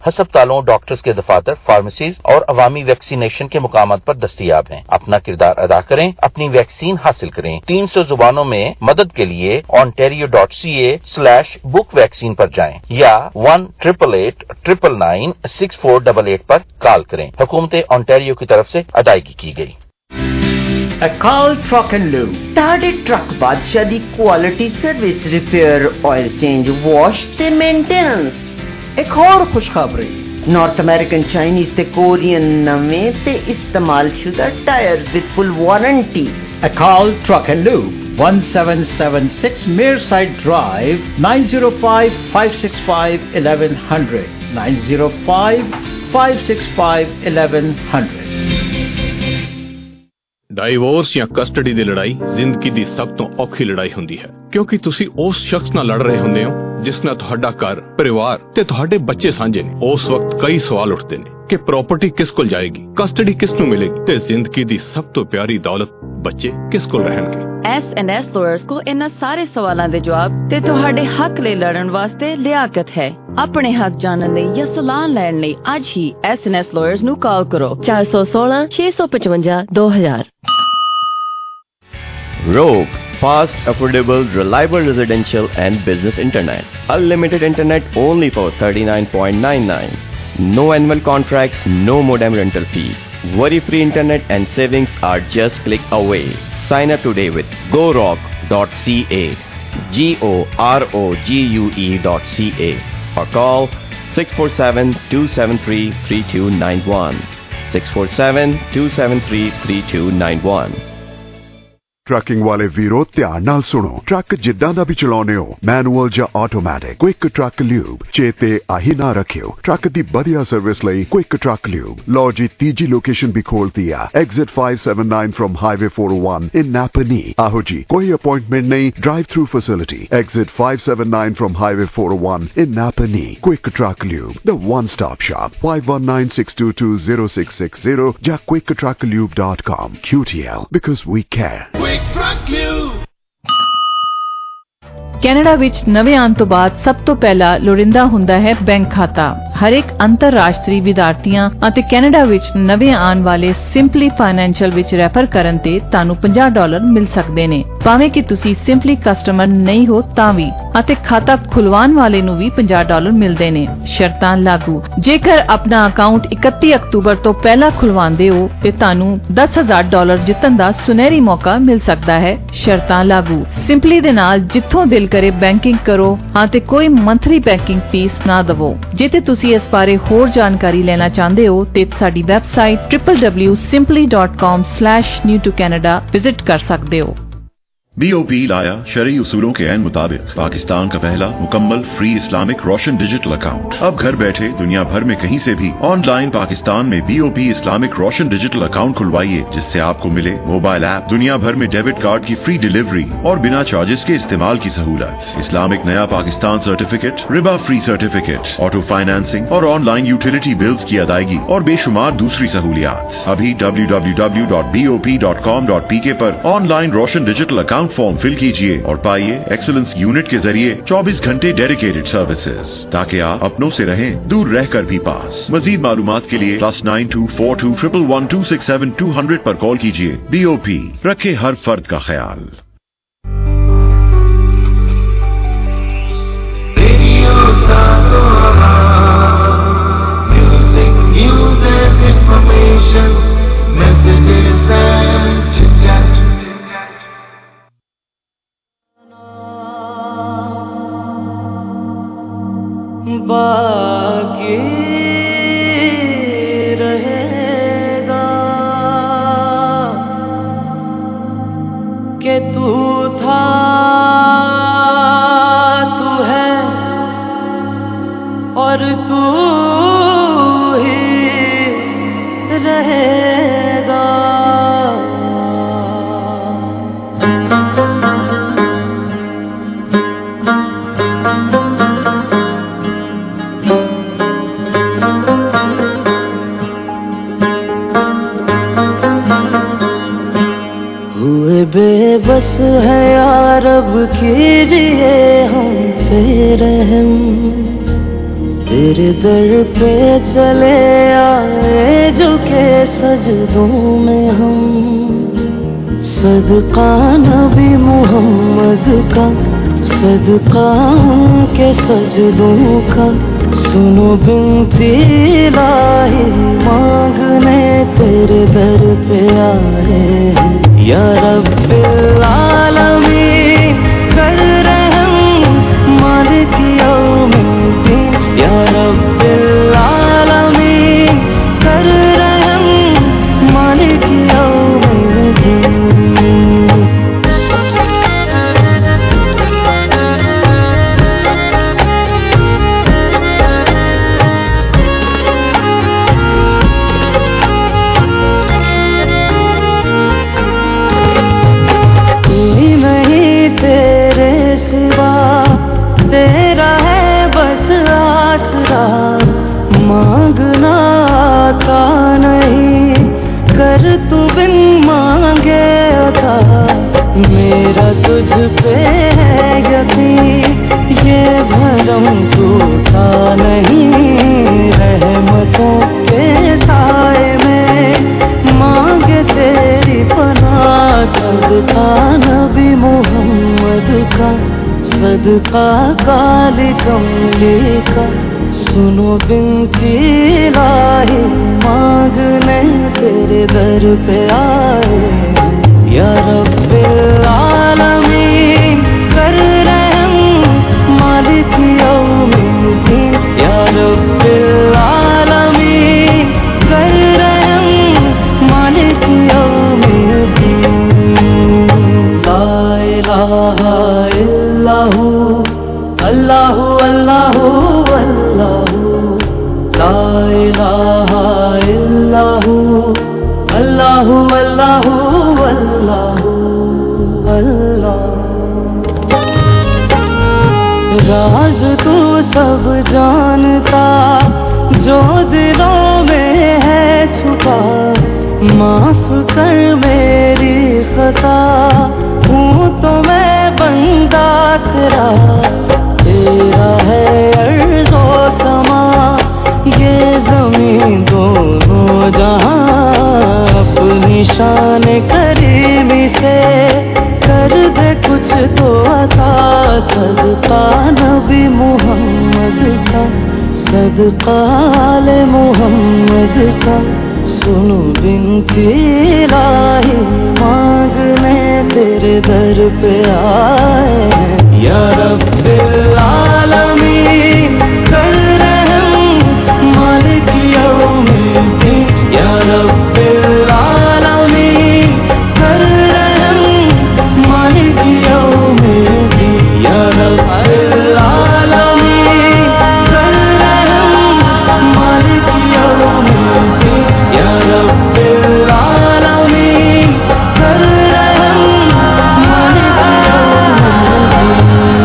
ہسپتالوں، ڈاکٹرز کے دفاتر، فارمیسیز اور عوامی ویکسینیشن کے مقامات پر دستیاب ہیں۔ اپنا کردار ادا کریں، اپنی ویکسین حاصل کریں۔ 300 زبانوں میں مدد کے لیے ontario.ca/book vaccine پر جائیں یا 1-888-999-6488 پر کال کریں۔ حکومت ontario کی طرف سے ادائیگی کی گئی۔ اکال ٹرک اینڈ لوب تہاڈے ٹرک بادشاہ دی quality service, repair, oil change, wash تے مینٹیننس۔ ایک اور خوشخبری، نارتھ امریکن، چائنیز تے کورین نویں تے استعمال شدہ tyres with full warranty. Akal truck and lube 1776 Meyerside drive, 905-565-1100 905-565-1100۔ Divorce ਜਾਂ ਕਸਟਡੀ ਦੀ ਲੜਾਈ ਜ਼ਿੰਦਗੀ ਦੀ ਸਭ ਤੋਂ ਔਖੀ ਲੜਾਈ ਹੁੰਦੀ ਹੈ, ਕਿਉਂਕਿ ਤੁਸੀਂ ਉਸ ਸ਼ਖਸ ਨਾਲ ਲੜ ਰਹੇ ਹੁੰਦੇ ਹੋ ਜਿਸ ਨਾਲ ਤੁਹਾਡਾ ਘਰ, ਪਰਿਵਾਰ ਤੇ ਤੁਹਾਡੇ ਬੱਚੇ ਸਾਂਝੇ ਨੇ। ਉਸ ਵਕਤ ਕਈ ਸਵਾਲ ਉੱਠਦੇ ਨੇ ਕਿ ਪ੍ਰਾਪਰਟੀ ਕਿਸ ਕੋਲ ਜਾਏਗੀ, ਕਸਟਡੀ ਕਿਸ ਨੂੰ ਮਿਲੇਗੀ ਤੇ ਜ਼ਿੰਦਗੀ ਦੀ ਸਭ ਤੋਂ ਪਿਆਰੀ ਦੌਲਤ ਬੱਚੇ ਕਿਸ ਕੋਲ ਰਹਿਣਗੇ। S&S lawyers को इन्हां सारे सवालों के जवाब ते तुहाडे हक लई लड़न वास्ते लियाकत है। अपने हक जानन लई या सलाह लैण लई अज ही S&S lawyers ਨੂੰ ਕਾਲ ਕਰੋ 416-655-2000। Rogue, fast, affordable, reliable residential and business internet. Unlimited internet only for $39.99. No annual contract, no modem rental fee. Worry-free internet and savings are just click away. Sign up today with gorogue.ca, GOROGUE.ca, or call 647-273-3291, 647-273-3291. Trucking ਵਾਲੇ ਵੀਰੋ ਧਿਆਨ ਨਾਲ ਸੁਣੋ। Truck ਜਿੱਦਾਂ ਦਾ ਵੀ ਚਲਾਉਣੇ ਹੋ, manual ਜਾਂ automatic, quick truck lube ਚੇਤੇ ਆਹੀ ਨਾ ਰੱਖਿਓ। ਟਰੱਕ ਦੀ ਵਧੀਆ ਸਰਵਿਸ ਲਈ ਕੁਇਕ ਟਰੱਕ ਲਿਊਬ। ਲਓ ਜੀ, ਤੀਜੀ ਲੋਕੇਸ਼ਨ ਵੀ ਖੋਲਤੀ ਆ, exit 579 from highway 401 in Napanee. ਆਹੋ ਜੀ, ਕੋਈ ਅਪਾਇੰਟਮੈਂਟ ਨਹੀਂ, drive through facility. Exit 579 from highway 401 in Napanee. Quick truck lube, the one stop shop, 519-622-0660 ਜਾਂ quicktrucklube.com. QTL, because we care. Canada ਵਿੱਚ ਨਵੇਂ ਆਉਣ ਤੋਂ ਬਾਅਦ ਸਭ ਤੋਂ ਪਹਿਲਾਂ ਲੋੜੀਂਦਾ ਹੁੰਦਾ ਹੈ ਬੈਂਕ ਖਾਤਾ। ਹਰੇਕ ਅੰਤਰਰਾਸ਼ਟਰੀ ਵਿਦਿਆਰਥੀਆਂ ਅਤੇ ਕੈਨੇਡਾ ਵਿੱਚ ਨਵੇਂ ਆਉਣ ਵਾਲੇ ਸਿੰਪਲੀ ਫਾਈਨੈਂਸ਼ੀਅਲ ਵਿੱਚ ਰੈਫਰ ਕਰਨ ਤੇ ਤੁਹਾਨੂੰ $50 ਮਿਲ ਸਕਦੇ ਨੇ। ਭਾਵੇਂ ਕਿ ਤੁਸੀਂ ਸਿੰਪਲੀ ਕਸਟਮਰ ਨਹੀਂ ਹੋ ਤਾਂ ਵੀ, ਅਤੇ ਖਾਤਾ ਖੁਲਵਾਉਣ ਵਾਲੇ ਨੂੰ ਵੀ $50 ਮਿਲਦੇ ਨੇ। ਸ਼ਰਤਾਂ ਲਾਗੂ। ਜੇਕਰ ਆਪਣਾ ਅਕਾਊਂਟ 31 ਅਕਤੂਬਰ ਤੋਂ ਪਹਿਲਾਂ ਖੁਲਵਾਉਂਦੇ ਹੋ ਤੇ ਤੁਹਾਨੂੰ $10,000 ਜਿੱਤਣ ਦਾ ਸੁਨਹਿਰੀ ਮੌਕਾ ਮਿਲ ਸਕਦਾ ਹੈ। ਸ਼ਰਤਾਂ ਲਾਗੂ। ਸਿੰਪਲੀ ਦੇ ਨਾਲ ਜਿੱਥੋਂ ਦਿਲ ਕਰੇ ਬੈਂਕਿੰਗ ਕਰੋ, ਹਾਂ ਤੇ ਕੋਈ ਮੰਥਲੀ ਬੈਂਕਿੰਗ ਫੀਸ ਨਾ ਦਵੋ। ਜੇ ਤੇ ਤੁਸੀਂ ਇਸ ਬਾਰੇ ਹੋਰ ਜਾਣਕਾਰੀ ਲੈਣਾ ਚਾਹੁੰਦੇ ਹੋ ਤੇ ਸਾਡੀ ਵੈਬਸਾਈਟ www.simply.com/new2canada ਵਿਜ਼ਿਟ ਕਰ ਸਕਦੇ ਹੋ। BOP लाया शरई उसूलों के ऐन मुताबिक पाकिस्तान का पहला मुकम्मल free Islamic Roshan digital account. अब घर बैठे दुनिया भर में कहीं से भी ऑनलाइन पाकिस्तान में BOP Islamic Roshan digital account खुलवाइए, जिससे आपको मिले मोबाइल ऐप, दुनिया भर में डेबिट कार्ड की फ्री डिलीवरी और बिना चार्जेस के इस्तेमाल की सहूलत, इस्लामिक नया पाकिस्तान सर्टिफिकेट, रिबा फ्री सर्टिफिकेट, ऑटो फाइनेंसिंग और ऑनलाइन यूटिलिटी बिल्स की अदायगी और बेशुमार दूसरी सहूलियात। अभी www.bop.com.pk पर online Roshan digital account form fill कीजिए और पाइए एक्सीलेंस यूनिट के जरिए 24 घंटे डेडिकेटेड सर्विसेज, ताकि आप अपनों से रहें दूर रहकर भी पास। मजीद मालूमात के लिए +9242111267 पर कॉल कीजिए। BOP, रखे हर फर्द का ख्याल। Music, news and information, messages and chit-chat. बाकी रहेगा कि तू था, तू है और तू ही रहेगा। बेबस है यार, अब कीजिए हम पे रहम, तेरे दर पे चले आए झुके सजदों में हम, सदका नबी मोहम्मद का, सदका उनके सजदों का, सुनो बिनती इलाही मांगने तेरे दर पे आए हैं। या रब्बिल आलमीन कर रहम मालिक यौमिद्दीन, या रब्बिल आलमीन कर रहम मालिक यौमिद्दीन। मांगना आता नहीं कर तू बिन मांगे अता, मेरा तुझ पे है यकीन ये भरम टूटा नहीं, रहमतों के साए में मांगे तेरी पनाह, सदका नबी मोहम्मद का, सदका काली कमली का, सुनो बिनती इलाही मांगने तेरे दर पे आए। या रब्बिल आलमीन कर रहम मालिक यौमिद्दीन, या रब्बिल आलमीन कर रहम मालिक यौमिद्दीन। ला इलाहा इल्लहू अल्लाहु अल्लाहु अल्लाहु, ला इलाहा इल्लहू अल्लाहु अल्लाहु अल्लाहु अल्लाह। राज तू सब जानता जो दिलों में है छुपा, माफ कर मेरी खता हूँ तो मैं बंदा तेरा, तेरा है अर्ज़ो समा ये ज़मीन दोनों जहां, अपनी शान करीमी से कर दे कुछ तो अता, सदका नबी मोहम्मद का, सदका आले मोहम्मद का, सुनो बिनती इलाही मांगने तेरे दर पे आए हैं। या रब्बिल आलमीन कर रहम मालिक यौमिद्दीन, या रब्बिल आलमीन कर रहम मालिक यौमिद्दीन, या रब्बिल आलमीन कर रहम मालिक यौमिद्दीन, या रब्बिल आलमीन कर रहम मालिक यौमिद्दीन।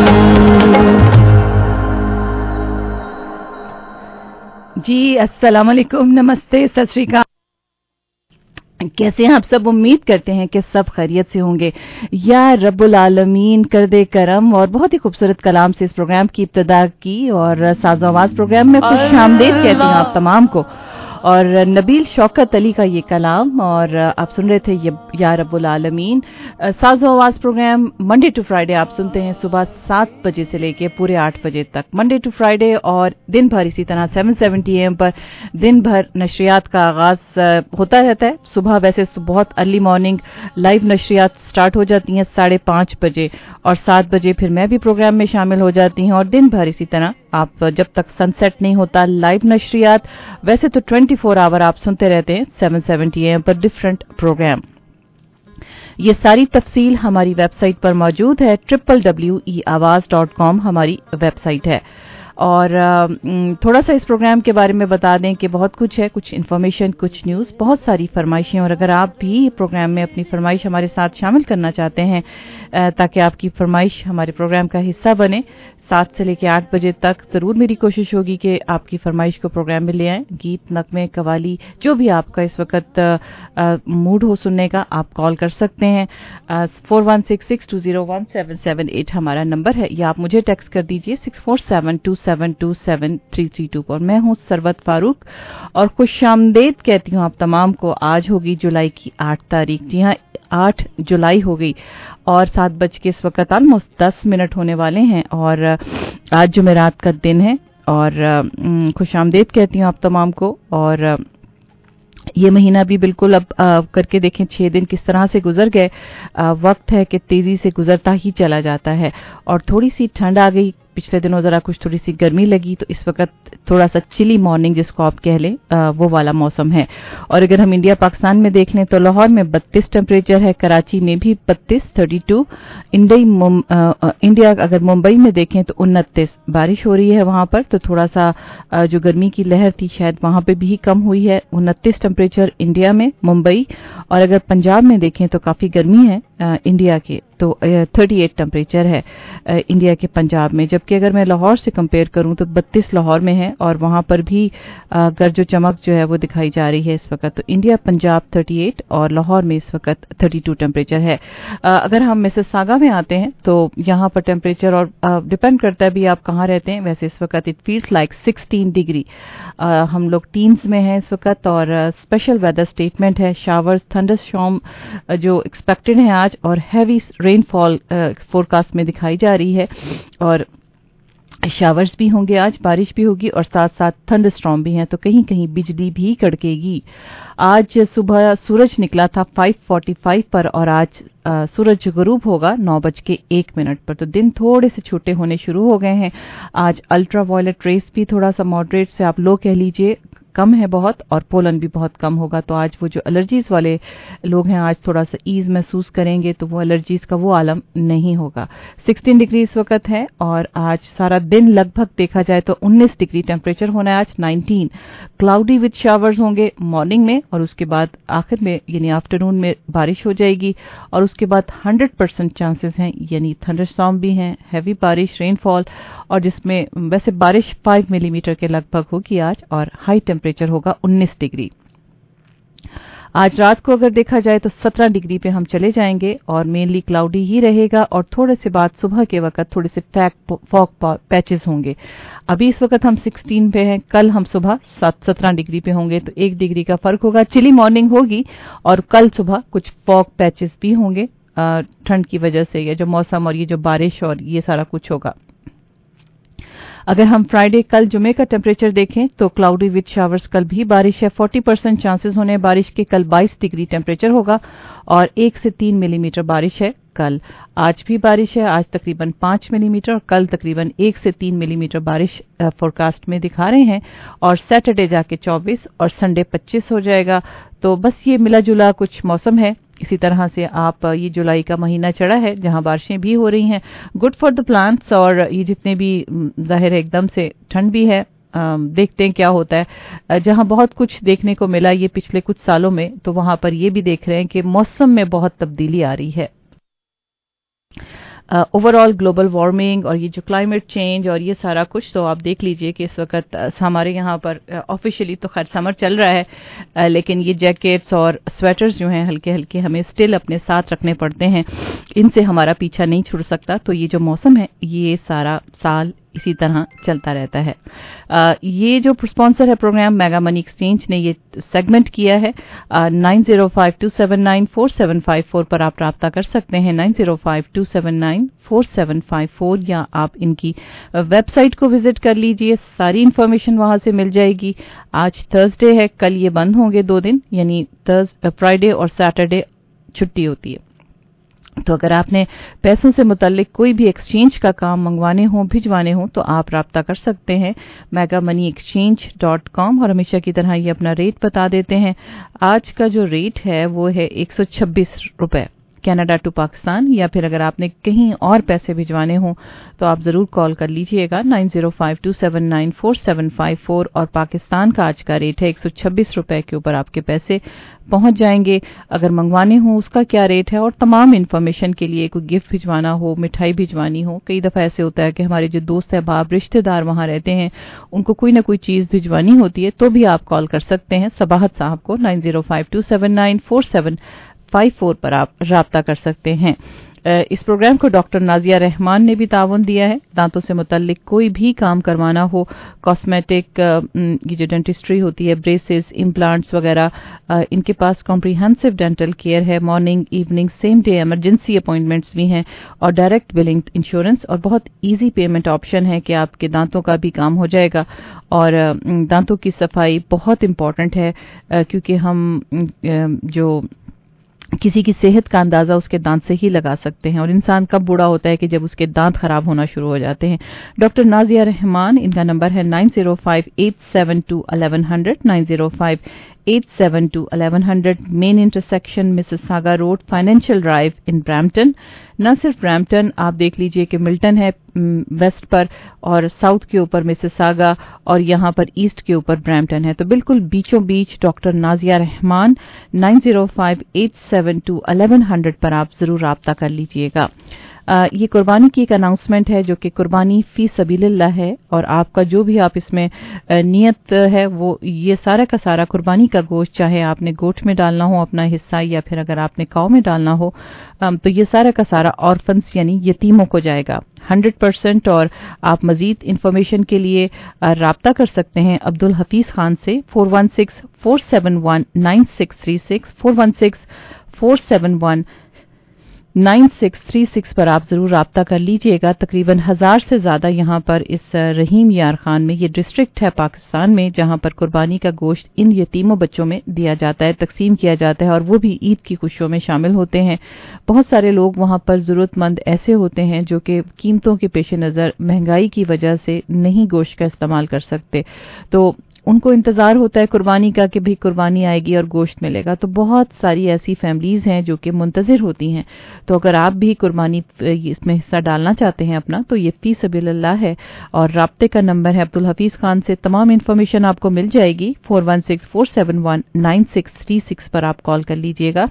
जी अस्सलाम वालेकुम, नमस्ते, सत श्री अकाल। कैसे हैं आप सब? उम्मीद करते हैं कि सब खैरियत से होंगे। या रब्बुल आलमीन कर दे करम, और बहुत ही खूबसूरत कलाम से इस प्रोग्राम की इब्तिदा की, और साज़ो आवाज प्रोग्राम में खुश आमदीद कहती हूँ आप तमाम को। और नबील शौकत अली का ये कलाम, और आप सुन रहे थे ये या रब्बुल आलमीन। साज़ो आवाज प्रोग्राम मंडे टू फ्राइडे आप सुनते हैं सुबह 7 बजे से लेके पूरे 8 बजे तक, मंडे टू फ्राइडे, और दिन भर इसी तरह 7:70 AM पर दिन भर नशरियात का आगाज होता रहता है। सुबह वैसे बहुत अर्ली मॉर्निंग लाइव नशरियात स्टार्ट हो जाती हैं 5:30 बजे, और 7 बजे फिर मैं भी प्रोग्राम में शामिल हो जाती हूँ, और दिन भर इसी तरह आप जब तक सनसेट नहीं होता लाइव नशरियात। वैसे तो 24 आवर आप सुनते रहते हैं 7:70 AM पर डिफरेंट प्रोग्राम। ये सारी तफसील हमारी वेबसाइट पर मौजूद है, www.eawaz.com हमारी वेबसाइट है। और थोड़ा सा इस प्रोग्राम के बारे में बता दें कि बहुत कुछ है, कुछ इन्फॉर्मेशन, कुछ न्यूज़, बहुत सारी फरमाइशें, और अगर आप भी प्रोग्राम में अपनी फरमाइश हमारे साथ शामिल करना चाहते हैं ताकि आपकी फरमाइश हमारे प्रोग्राम का हिस्सा बने, 7 से लेकर 8 बजे तक जरूर मेरी कोशिश होगी कि आपकी फरमाइश को प्रोग्राम में ले आएं। गीत, नगमे, कवाली, जो भी आपका इस वक्त मूड हो सुनने का, आप कॉल कर सकते हैं। 4166201778 हमारा नंबर है, या आप मुझे टेक्स्ट कर दीजिए 6472727332 पर। मैं हूं सरवत फारूक और खुशामदीद कहती हूं आप तमाम को। आज होगी जुलाई की 8 तारीख। जी हां, 8 जुलाई हो गई और 7 बज के इस वक्त ऑलमोस्ट 10 मिनट होने वाले हैं और आज जुमेरात का दिन है और खुशामदीद कहती हूं आप तमाम को। और ये महीना भी बिल्कुल अब करके देखें 6 दिन किस तरह से गुजर गए। वक्त है कि तेजी से गुजरता ही चला जाता है और थोड़ी सी ठंड आ गई। पिछले दिनों जरा कुछ थोड़ी सी गर्मी लगी, तो इस वक्त थोड़ा सा चिली मॉर्निंग जिसको आप कह लें वो वाला मौसम है। और अगर हम इंडिया पाकिस्तान में देख लें तो लाहौर में 32 टेम्परेचर है, कराची में भी 32 इंडिया अगर मुंबई में देखें तो 29 बारिश हो रही है वहां पर, तो थोड़ा सा जो गर्मी की लहर थी शायद वहां पे भी कम हुई है। 29 टेम्परेचर इंडिया में, मुंबई। और अगर पंजाब में देखें तो काफी गर्मी है इंडिया के, तो 38 टेम्परेचर है इंडिया के पंजाब में। जबकि अगर मैं लाहौर से कंपेयर करूं तो 32 लाहौर में है और वहां पर भी गर्जो चमक जो है वो दिखाई जा रही है इस वक्त। तो इंडिया पंजाब 38 और लाहौर में इस वक्त 32 टेम्परेचर है। अगर हम मिसिसागा में आते हैं तो यहाँ पर टेम्परेचर और डिपेंड करता है भी आप कहाँ रहते हैं। वैसे इस वक्त इट फील्स लाइक 16 डिग्री। हम लोग टीन्स में हैं इस वक्त और स्पेशल वेदर स्टेटमेंट है। शावर्स, थंडरस्टॉर्म जो एक्सपेक्टेड है आज और हैवी रेनफॉल फोरकास्ट में दिखाई जा रही है और शावर्स भी होंगे आज, बारिश भी होगी और साथ साथ थंडरस्टॉर्म भी हैं, तो कहीं कहीं बिजली भी कड़केगी। आज सुबह सूरज निकला था 5:45 पर और आज सूरज गुरूब होगा 9:01 पर। तो दिन थोड़े से छोटे होने शुरू हो गए हैं। आज अल्ट्रा वायलेट रेस भी थोड़ा सा मॉडरेट से आप लो कह लीजिए कम है बहुत, और पोलन भी बहुत कम होगा। तो आज वो जो एलर्जीज वाले लोग हैं आज थोड़ा सा ईज महसूस करेंगे, तो वो एलर्जीज का वो आलम नहीं होगा। 16 डिग्री इस वक्त है और आज सारा दिन लगभग देखा जाए तो 19 डिग्री टेम्परेचर होना है आज। 19 क्लाउडी विद शावर्स होंगे मॉर्निंग में और उसके बाद आखिर में यानी आफ्टरनून में बारिश हो जाएगी और उसके बाद 100% चांसेस हैं यानी थंडरस्टॉर्म भी हैं, हैवी बारिश, रेनफॉल, और जिसमें वैसे बारिश 5 मिलीमीटर के लगभग होगी आज और हाई टेम्परेचर होगा 19 डिग्री। आज रात को अगर देखा जाए तो 17 डिग्री पे हम चले जाएंगे और मेनली क्लाउडी ही रहेगा और थोड़े से बाद सुबह के वक्त थोड़े से फॉग पैचेस होंगे। अभी इस वक्त हम 16 पे हैं, कल हम सुबह 17 डिग्री पे होंगे, तो 1 डिग्री का फर्क होगा। चिली मॉर्निंग होगी और कल सुबह कुछ फॉग पैचेस भी होंगे ठंड की वजह से, ये जो मौसम और ये जो बारिश और ये सारा कुछ होगा। अगर हम फ्राइडे कल जुमे का टेम्परेचर देखें तो क्लाउडी विद शावर्स, कल भी बारिश है, 40% चांसेस होने बारिश के। कल 22 डिग्री टेम्परेचर होगा और 1 से 3 मिलीमीटर बारिश है कल। आज भी बारिश है, आज तकरीबन 5 मिलीमीटर और कल तकरीबन 1 से 3 मिलीमीटर बारिश फोरकास्ट में दिखा रहे हैं। और सैटरडे जाके 24 और संडे 25 हो जाएगा। तो बस ये मिला जुला कुछ मौसम है। इसी तरह से आप ये जुलाई का महीना चढ़ा है जहां बारिशें भी हो रही हैं, गुड फॉर द प्लांट्स, और ये जितने भी जाहिर है एकदम से ठंड भी है। देखते हैं क्या होता है। जहां बहुत कुछ देखने को मिला ये पिछले कुछ सालों में, तो वहां पर ये भी देख रहे हैं कि मौसम में बहुत तब्दीली आ रही है। ओवरऑल ग्लोबल वार्मिंग और ये जो क्लाइमेट चेंज और ये सारा कुछ, तो आप देख लीजिए कि इस वक्त हमारे यहाँ पर ऑफिशियली तो खैर समर चल रहा है, लेकिन ये जैकेट्स और स्वेटर्स जो हैं हल्के हल्के हमें स्टिल अपने साथ रखने पड़ते हैं, इनसे हमारा पीछा नहीं छुड़ सकता। तो ये जो मौसम है ये सारा साल इसी तरह चलता रहता है। ये जो स्पॉन्सर है प्रोग्राम मेगा मनी एक्सचेंज ने ये सेगमेंट किया है। 9052794754 पर आप राब्ता कर सकते हैं, 9052794754, या आप इनकी वेबसाइट को विजिट कर लीजिए, सारी इंफॉर्मेशन वहां से मिल जाएगी। आज थर्सडे है, कल ये बंद होंगे 2 दिन, यानी फ्राइडे और सैटरडे छुट्टी होती है। तो अगर आपने पैसों से मुताल्लिक कोई भी एक्सचेंज का काम मंगवाने हो, भिजवाने हो, तो आप राब्ता कर सकते हैं megamoneyexchange.com, और हमेशा की तरह ये अपना रेट बता देते हैं। आज का जो रेट है वो है 126 रुपए कनाडा टू पाकिस्तान, या फिर अगर आपने कहीं और पैसे भिजवाने हों तो आप ज़रूर कॉल कर लीजिएगा 9052794754 और पाकिस्तान का आज का रेट है 126 रुपए के ऊपर आपके पैसे पहुंच जाएंगे। अगर मंगवाने हो उसका क्या रेट है और तमाम इन्फॉर्मेशन के लिए कोई गिफ्ट भिजवाना हो, मिठाई भिजवानी हो, कई दफ़ा ऐसे होता है कि हमारे जो दोस्त अहबाब रिश्तेदार वहां रहते हैं उनको कोई ना कोई चीज़ भिजवानी होती है तो भी आप कॉल कर सकते हैं सबाहत साहब को 9052794754 पर आप राब्ता कर सकते हैं। इस प्रोग्राम को डॉक्टर नाजिया रहमान ने भी ताउन दिया है। दांतों से मुतल्लिक कोई भी काम करवाना हो, कॉस्मेटिक, ये जो डेंटिस्ट्री होती है, ब्रेसेस, इम्प्लांट्स वगैरह, इनके पास कॉम्प्रिहेंसिव डेंटल केयर है। Morning, evening, same day emergency appointments भी हैं और डायरेक्ट बिलिंग इंश्योरेंस और बहुत ईजी पेमेंट ऑप्शन है कि आपके दांतों का भी काम हो जाएगा। और दांतों की सफाई बहुत इंपॉर्टेंट है क्योंकि हम जो किसी की सेहत का अंदाजा उसके दांत से ही लगा सकते हैं और इंसान कब बूढ़ा होता है कि जब उसके दांत खराब होना शुरू हो जाते हैं। डॉक्टर नाजिया रहमान, इनका नंबर है 9058721100 9058721100, main intersection Mississauga road, financial drive in Brampton. न सिर्फ ब्रैम्पटन, आप देख लीजिए कि मिल्टन है वेस्ट पर और साउथ के ऊपर मिसिसागा और यहाँ पर ईस्ट के ऊपर ब्रैम्पटन है, तो बिल्कुल बीचों बीच डॉक्टर नाजिया रहमान 9058721100 पर आप जरूर राब्ता कर लीजिएगा। ये कुर्बानी की एक अनाउंसमेंट है जो कि कुर्बानी फी सबीलिल्लाह है और आपका जो भी आप इसमें नियत है वो ये सारा का सारा कुर्बानी का गोश्त, चाहे आपने गोट में डालना हो अपना हिस्सा या फिर अगर आपने काऊ में डालना हो, तो ये सारा का सारा ऑर्फन्स यानी यतीमों को जाएगा 100%। और आप मजीद इंफॉर्मेशन के लिए राब्ता कर सकते हैं अब्दुल हफीज खान से 416-471-9636 416-471-9636 पर आप जरूर राब्ता कर लीजिएगा। तकरीबन 1000 से ज्यादा यहाँ पर इस रहीम यार खान में, ये डिस्ट्रिक्ट है पाकिस्तान में जहाँ पर कुर्बानी का गोश्त इन यतीमों बच्चों में दिया जाता है, तकसीम किया जाता है और वो भी ईद की खुशियों में शामिल होते हैं। बहुत सारे लोग वहाँ पर जरूरतमंद ऐसे होते हैं जो कि कीमतों के पेश नज़र महंगाई की वजह से नहीं गोश्त का इस्तेमाल कर सकते, तो उनको इंतजार होता है कुर्बानी का कि भाई कुर्बानी आएगी और गोश्त मिलेगा। तो बहुत सारी ऐसी फैमिलीज हैं जो कि मुंतजिर होती हैं, तो अगर आप भी कुर्बानी इसमें हिस्सा डालना चाहते हैं अपना, तो ये फी सबीलिल्लाह है और राब्ते का नंबर है अब्दुल हफीज खान से। तमाम इन्फॉर्मेशन आपको मिल जाएगी 416-471-9636 पर आप कॉल कर लीजिएगा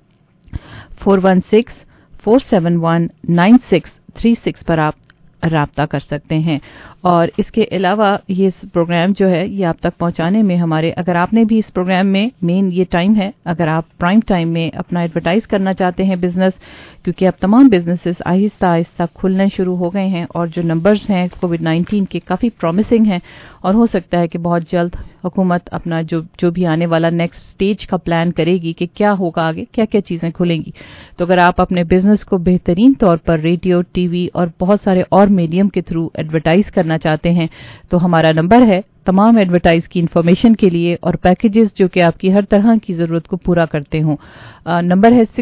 416-471-9636 पर आप राब्ता कर सकते हैं। और इसके अलावा ये प्रोग्राम जो है ये आप तक पहुंचाने में हमारे, अगर आपने भी इस प्रोग्राम में, मेन ये टाइम है अगर आप प्राइम टाइम में अपना एडवर्टाइज करना चाहते हैं बिजनेस, क्योंकि अब तमाम बिजनेसेस आहिस्ता आहिस्ता खुलने शुरू हो गए हैं और जो नंबर्स हैं कोविड-19 के काफ़ी प्रॉमिसिंग हैं और हो सकता है कि बहुत जल्द हुकूमत अपना जो भी आने वाला नेक्स्ट स्टेज का प्लान करेगी कि क्या होगा आगे, क्या क्या चीज़ें खुलेंगी। तो अगर आप अपने बिजनेस को बेहतरीन तौर पर रेडियो, टीवी और बहुत सारे और मीडियम के थ्रू एडवर्टाइज करना चाहते हैं तो हमारा नंबर है तमाम एडवर्टाइज की इंफॉर्मेशन के लिए और पैकेजेस जो कि आपकी हर तरह की जरूरत को पूरा करते हों। नंबर है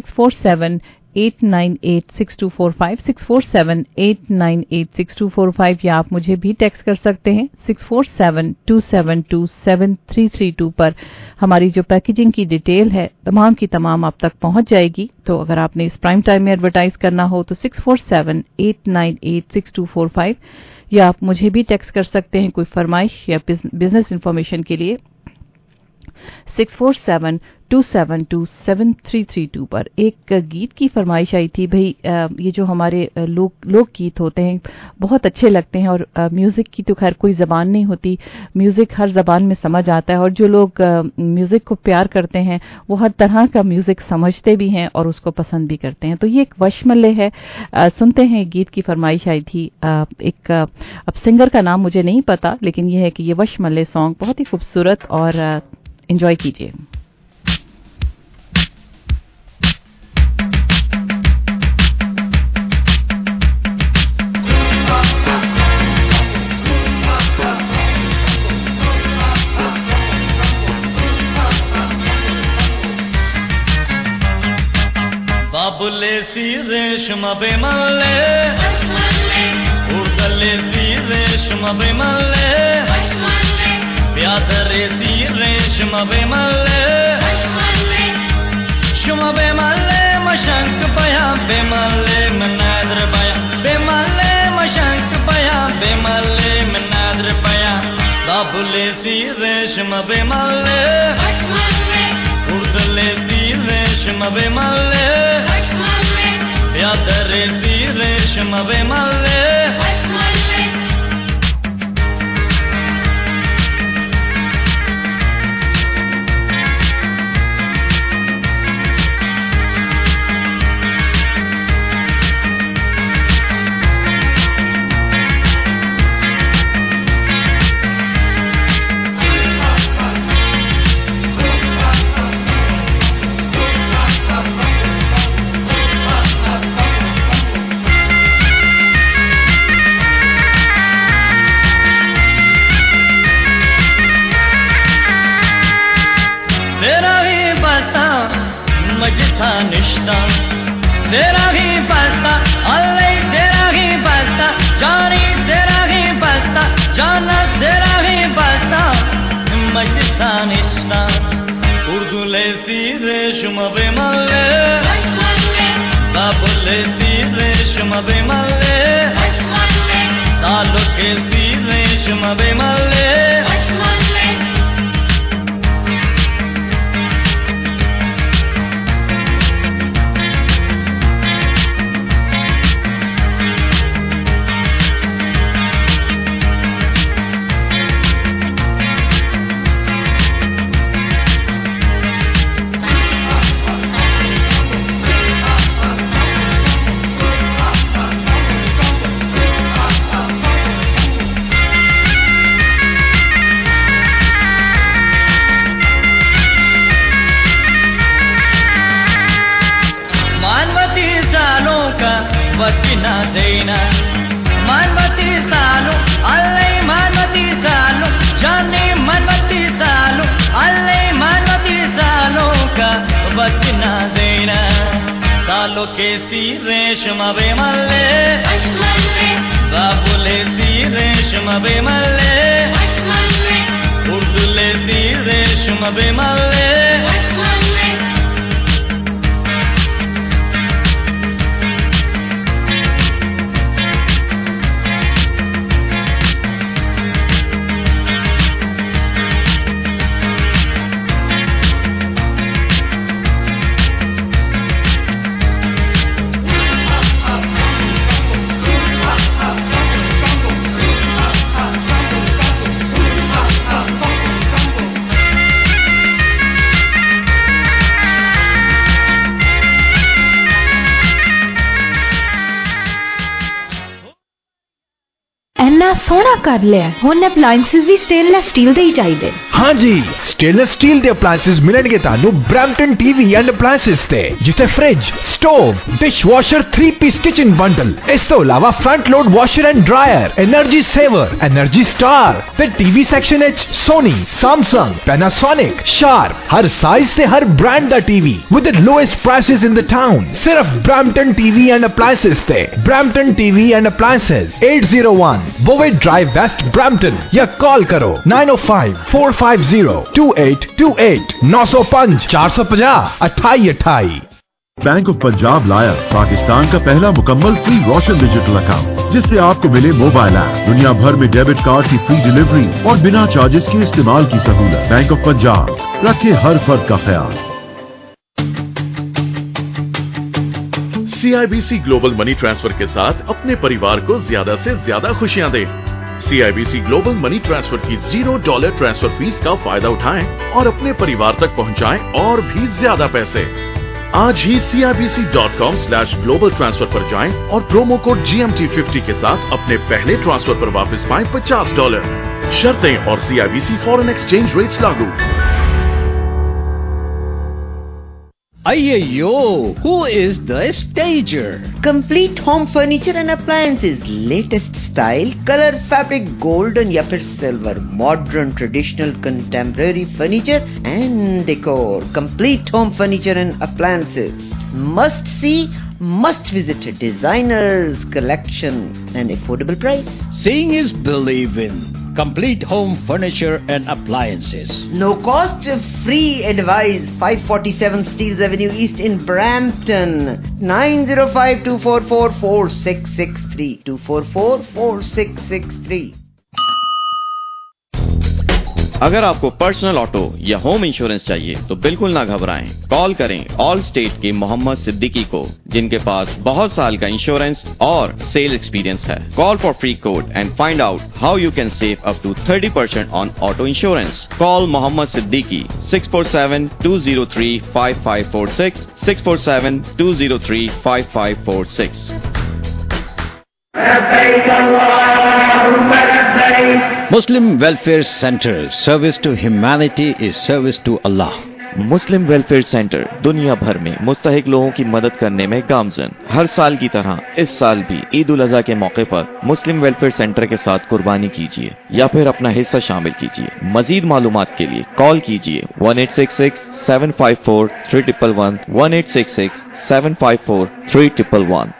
647-898-6245 647-898-6245 या आप मुझे भी टेक्स्ट कर सकते हैं 647-272-7332 पर। हमारी जो पैकेजिंग की डिटेल है तमाम की तमाम आप तक पहुंच जाएगी। तो अगर आपने इस प्राइम टाइम में एडवर्टाइज करना हो तो 647-898-6245 या आप मुझे भी टेक्स्ट कर सकते हैं कोई फरमाइश या बिजनेस इंफॉर्मेशन के लिए 647-272-7332 पर। एक गीत की फरमाइश आई थी, भाई ये जो हमारे लोक गीत होते हैं बहुत अच्छे लगते हैं और म्यूजिक की तो खैर कोई जबान नहीं होती, म्यूजिक हर जबान में समझ आता है और जो लोग म्यूजिक को प्यार करते हैं वो हर तरह का म्यूजिक समझते भी हैं और उसको पसंद भी करते हैं। तो ये एक वशमल्ले है, सुनते हैं। गीत की फरमाइश आई थी एक, अब सिंगर का नाम मुझे नहीं पता, लेकिन यह है कि ये वशमल्ले सॉन्ग बहुत ही खूबसूरत और एंजॉय कीजिए। बाबुले सी रेशम बेमले उर्दले सी रेशम बेमले प्यादरे सी रेशम बेमले शुम बेमले مشنق بیا بے ملے من نادر بیا بے ملے مشنق بیا بے ملے من نادر بیا بابلے سی ریشم بے ملے اردلے سی ریشم بے ملے یادرے سی ریشم بے ملے تیرا ہی بستا اللہ تیرا ہی بستا جانی تیرا ہی بستا جانا تیرا ہی بستا مجلسا نشتا اردو لیسی ریشم بے ملے بابو لیسی ریشم بے ملے تعلق سی ریشم بے ملے وطنا دینا مانوتی سالو اللہ مانوتی سالو جانے مانوتی سالو اللہ مانوتی سالو کا وطنا دینا سالو کے سی ریشم بے ملے بابولے سی ریشم بے ملے اردو لے سی ریشم بے ملے سونا کر لیا ہن اپلائنسز بھی سٹینلیس سٹیل دے ہی چاہیے ہاں جی سٹینلیس سٹیل دے اپلائنسز ملن گے تانوں Brampton T V and appliances تے جتے fridge stove dishwasher 3 piece kitchen bundle اس تو علاوہ front load washer and dryer energy saver energy star تے ٹی وی سیکشن وچ سونی سیمسنگ پیناسونک شارپ ہر سائز تے ہر برانڈ دا T V with the lowest prices in the town صرف Brampton T V and appliances تے Brampton T V and appliances 801 بووے drive west Brampton یا call کرو 905-450-2828 905-450-2828 بینک آف پنجاب لایا پاکستان کا پہلا مکمل فری روشن ڈیجیٹل اکاؤنٹ جس سے آپ کو ملے موبائل ایپ دنیا بھر میں ڈیبٹ کارڈ کی فری ڈیلیوری اور بنا چارجز کے استعمال کی سہولت بینک آف پنجاب رکھے ہر فرد کا خیال CIBC گلوبل منی ٹرانسفر کے ساتھ اپنے پریوار کو زیادہ سے زیادہ خوشیاں دیں CIBC گلوبل منی ٹرانسفر کی $0 ٹرانسفر فیس کا فائدہ اٹھائیں اور اپنے پریوار تک پہنچائیں اور بھی زیادہ پیسے آج ہی CIBC.com/global transfer پر جائیں اور پرومو کوڈ GMT50 کے ساتھ اپنے پہلے ٹرانسفر پر واپس پائیں $50 شرطیں اور CIBC فورن ایکسچینج ریٹس لاگو Ayyo, who is the stager? Complete home furniture and appliances, latest style, color, fabric, golden या फिर silver, modern, traditional, contemporary furniture and decor. Complete home furniture and appliances. Must see, must visit a designer's collection and affordable price. Seeing is believing. complete home furniture and appliances. No cost, free advice. 547 Steeles Avenue East in Brampton. 905-244-4663. 244-4663. اگر آپ کو personal auto یا home insurance چاہیے تو بالکل نہ گھبرائیں. کال کریں آل state کے محمد صدیقی کو جن کے پاس بہت سال کا انشورنس اور سیل ایکسپیرینس ہے. Call for free quote and find out how you can save up to 30% on auto insurance. Call Muhammad Siddiqui 647-203-5546 647-203-5546. Muslim Welfare Center, service to humanity is service to Allah. Muslim welfare centre دنیا بھر میں مستحق لوگوں کی مدد کرنے میں گامزن. ہر سال کی طرح اس سال بھی عید الاضحیٰ کے موقع پر مسلم ویلفیئر سینٹر کے ساتھ قربانی کیجیے یا پھر اپنا حصہ شامل کیجیے. مزید معلومات کے لیے کال کیجیے 1866-754-3111 1866-754-3111.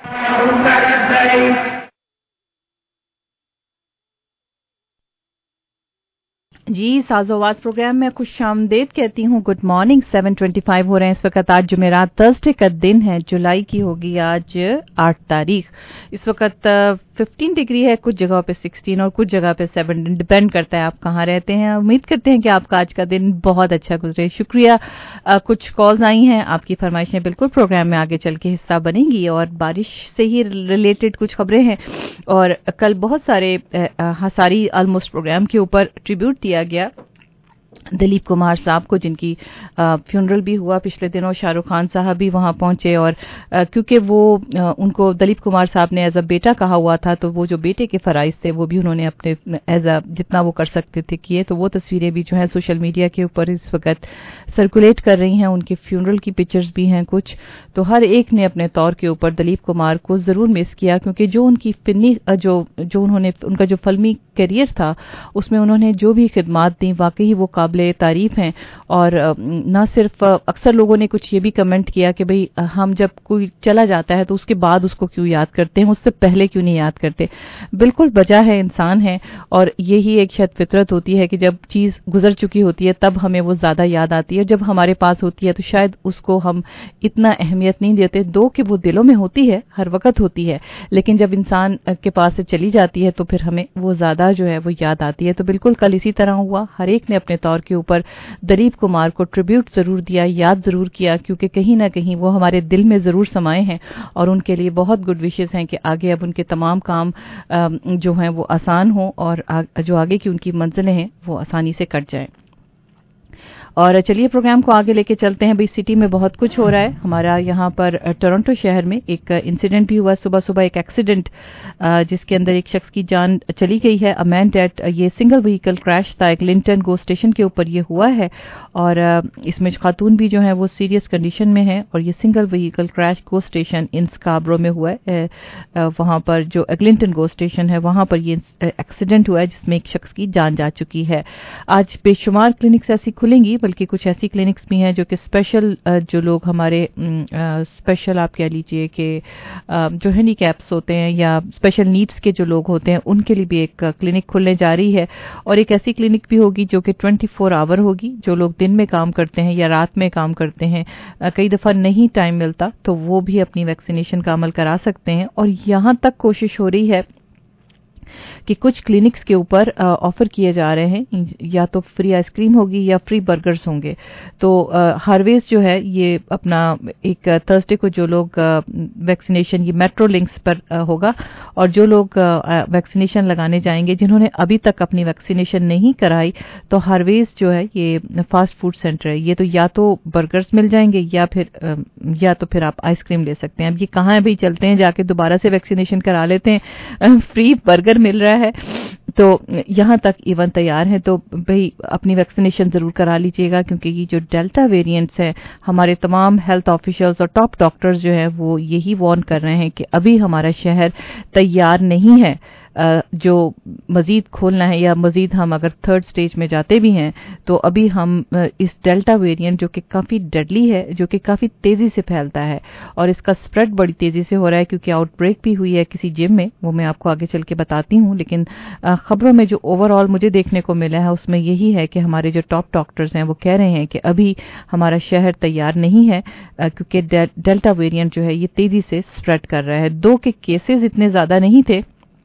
جی ساز و آواز پروگرام میں خوش آمدید کہتی ہوں. Good morning. 7:25 ہو رہے ہیں اس وقت. آج جمعرات تھرسڈے کا دن ہے. جولائی کی ہوگی آج 8 تاریخ. اس وقت 15 ڈگری ہے, کچھ جگہوں پہ 16 اور کچھ جگہ پہ 7. ڈپینڈ کرتا ہے آپ کہاں رہتے ہیں. امید کرتے ہیں کہ آپ کا آج کا دن بہت اچھا گزرے. شکریہ. کچھ کالز آئی ہیں, آپ کی فرمائشیں بالکل پروگرام میں آگے چل کے حصہ بنیں گی. اور بارش سے ہی ریلیٹڈ کچھ خبریں ہیں. اور کل بہت سارے ہساری آلموسٹ پروگرام کے اوپر ٹریبیوٹ دیا گیا دلیپ کمار صاحب کو, جن کی فیونرل بھی ہوا پچھلے دنوں. شاہ رخ خان صاحب بھی وہاں پہنچے اور کیونکہ وہ ان کو دلیپ کمار صاحب نے ایز اے بیٹا کہا ہوا تھا, تو وہ جو بیٹے کے فرائض تھے وہ بھی انہوں نے اپنے ایز اے جتنا وہ کر سکتے تھے کیے. تو وہ تصویریں بھی جو ہیں سوشل میڈیا کے اوپر اس وقت سرکولیٹ کر رہی ہیں. ان کے فیونرل کی پکچرز بھی ہیں کچھ. تو ہر ایک نے اپنے طور کے اوپر دلیپ کمار کو ضرور مس کیا, کیونکہ جو ان کی فنی جو انہوں نے ان کا جو فلمی کیریئر تھا اس میں انہوں نے جو بھی خدمات دیں واقعی وہ قابل تعریف ہیں. اور نہ صرف اکثر لوگوں نے کچھ یہ بھی کمنٹ کیا کہ بھئی ہم جب کوئی چلا جاتا ہے تو اس کے بعد اس کو کیوں یاد کرتے ہیں, اس سے پہلے کیوں نہیں یاد کرتے. بالکل بجا ہے, انسان ہے اور یہی ایک شاید فطرت ہوتی ہے کہ جب چیز گزر چکی ہوتی ہے تب ہمیں وہ زیادہ یاد آتی ہے. جب ہمارے پاس ہوتی ہے تو شاید اس کو ہم اتنا اہمیت نہیں دیتے, دو کہ وہ دلوں میں ہوتی ہے, ہر وقت ہوتی ہے, لیکن جب انسان کے پاس سے چلی جاتی ہے تو پھر ہمیں وہ زیادہ جو ہے وہ یاد آتی ہے. تو بالکل کل اسی طرح ہوا. ہر ایک نے اپنے طور کے اوپر دلیپ کمار کو ٹریبیوٹ ضرور دیا, یاد ضرور کیا, کیونکہ کہیں نہ کہیں وہ ہمارے دل میں ضرور سمائے ہیں اور ان کے لیے بہت گڈ وشز ہیں کہ آگے اب ان کے تمام کام جو ہیں وہ آسان ہوں اور جو آگے کی ان کی منزلیں ہیں وہ آسانی سے کٹ جائیں. اور چلیے پروگرام کو آگے لے کے چلتے ہیں. بھئی سٹی میں بہت کچھ ہو رہا ہے. ہمارا یہاں پر ٹورنٹو شہر میں ایک انسیڈنٹ بھی ہوا صبح ایک ایکسیڈنٹ جس کے اندر ایک شخص کی جان چلی گئی ہے. Man dead. یہ سنگل وہیکل کریش تھا, ایک لنٹن گو اسٹیشن کے اوپر یہ ہوا ہے اور اس میں خاتون بھی جو ہیں وہ سیریس کنڈیشن میں ہے. اور یہ single vehicle crash GO station in Scarborough میں ہوا ہے. وہاں پر جو ایگلنٹن گو اسٹیشن ہے وہاں پر یہ ایکسیڈنٹ ہوا ہے جس میں ایک شخص کی جان جا چکی ہے. آج بے شمار کلینکس ایسی کھلیں گی, بلکہ کچھ ایسی کلینکس بھی ہیں جو کہ اسپیشل جو لوگ ہمارے اسپیشل آپ کہہ لیجئے کہ جو ہینڈی کیپس ہوتے ہیں یا اسپیشل نیڈس کے جو لوگ ہوتے ہیں ان کے لیے بھی ایک کلینک کھلنے جا رہی ہے. اور ایک ایسی کلینک بھی ہوگی جو کہ 24 آور ہوگی. جو لوگ دن میں کام کرتے ہیں یا رات میں کام کرتے ہیں, کئی دفعہ نہیں ٹائم ملتا, تو وہ بھی اپنی ویکسینیشن کا عمل کرا سکتے ہیں. اور یہاں تک کوشش ہو رہی ہے کہ کچھ کلینکس کے اوپر آفر کیے جا رہے ہیں, یا تو فری آئس کریم ہوگی یا فری برگرز ہوں گے. تو ہارویز جو ہے یہ اپنا ایک تھرسڈے کو جو لوگ ویکسینیشن یہ میٹرو لنکس پر ہوگا, اور جو لوگ ویکسینیشن لگانے جائیں گے جنہوں نے ابھی تک اپنی ویکسینیشن نہیں کرائی, تو ہارویز جو ہے یہ فاسٹ فوڈ سینٹر ہے. یہ تو یا تو برگرز مل جائیں گے یا تو پھر آپ آئس کریم لے سکتے ہیں. اب یہ کہاں ہے بھائی, چلتے ہیں جا کے دوبارہ سے ویکسینیشن کرا لیتے ہیں, فری برگر مل رہا ہے. تو یہاں تک ایون تیار ہیں, تو بھئی اپنی ویکسینیشن ضرور کرا لیجئے گا, کیونکہ یہ جو ڈیلٹا ویریئنٹس ہیں, ہمارے تمام ہیلتھ آفیشلز اور ٹاپ ڈاکٹرز جو ہیں وہ یہی وارن کر رہے ہیں کہ ابھی ہمارا شہر تیار نہیں ہے जो मजीद खोलना है या मजीद हम अगर थर्ड स्टेज में जाते भी हैं तो अभी हम इस डेल्टा वेरिएंट जो कि काफ़ी डेडली है, जो कि काफ़ी तेज़ी से फैलता है और इसका स्प्रेड बड़ी तेज़ी से हो रहा है क्योंकि आउटब्रेक भी हुई है किसी जिम में, वो मैं आपको आगे चल के बताती हूँ। लेकिन खबरों में जो ओवरऑल मुझे देखने को मिला है उसमें यही है कि हमारे जो टॉप डॉक्टर्स हैं वो कह रहे हैं कि अभी हमारा शहर तैयार नहीं है क्योंकि डेल्टा वेरिएंट जो है ये तेज़ी से स्प्रेड कर रहा है। 2 के केसेस इतने ज़्यादा नहीं थे,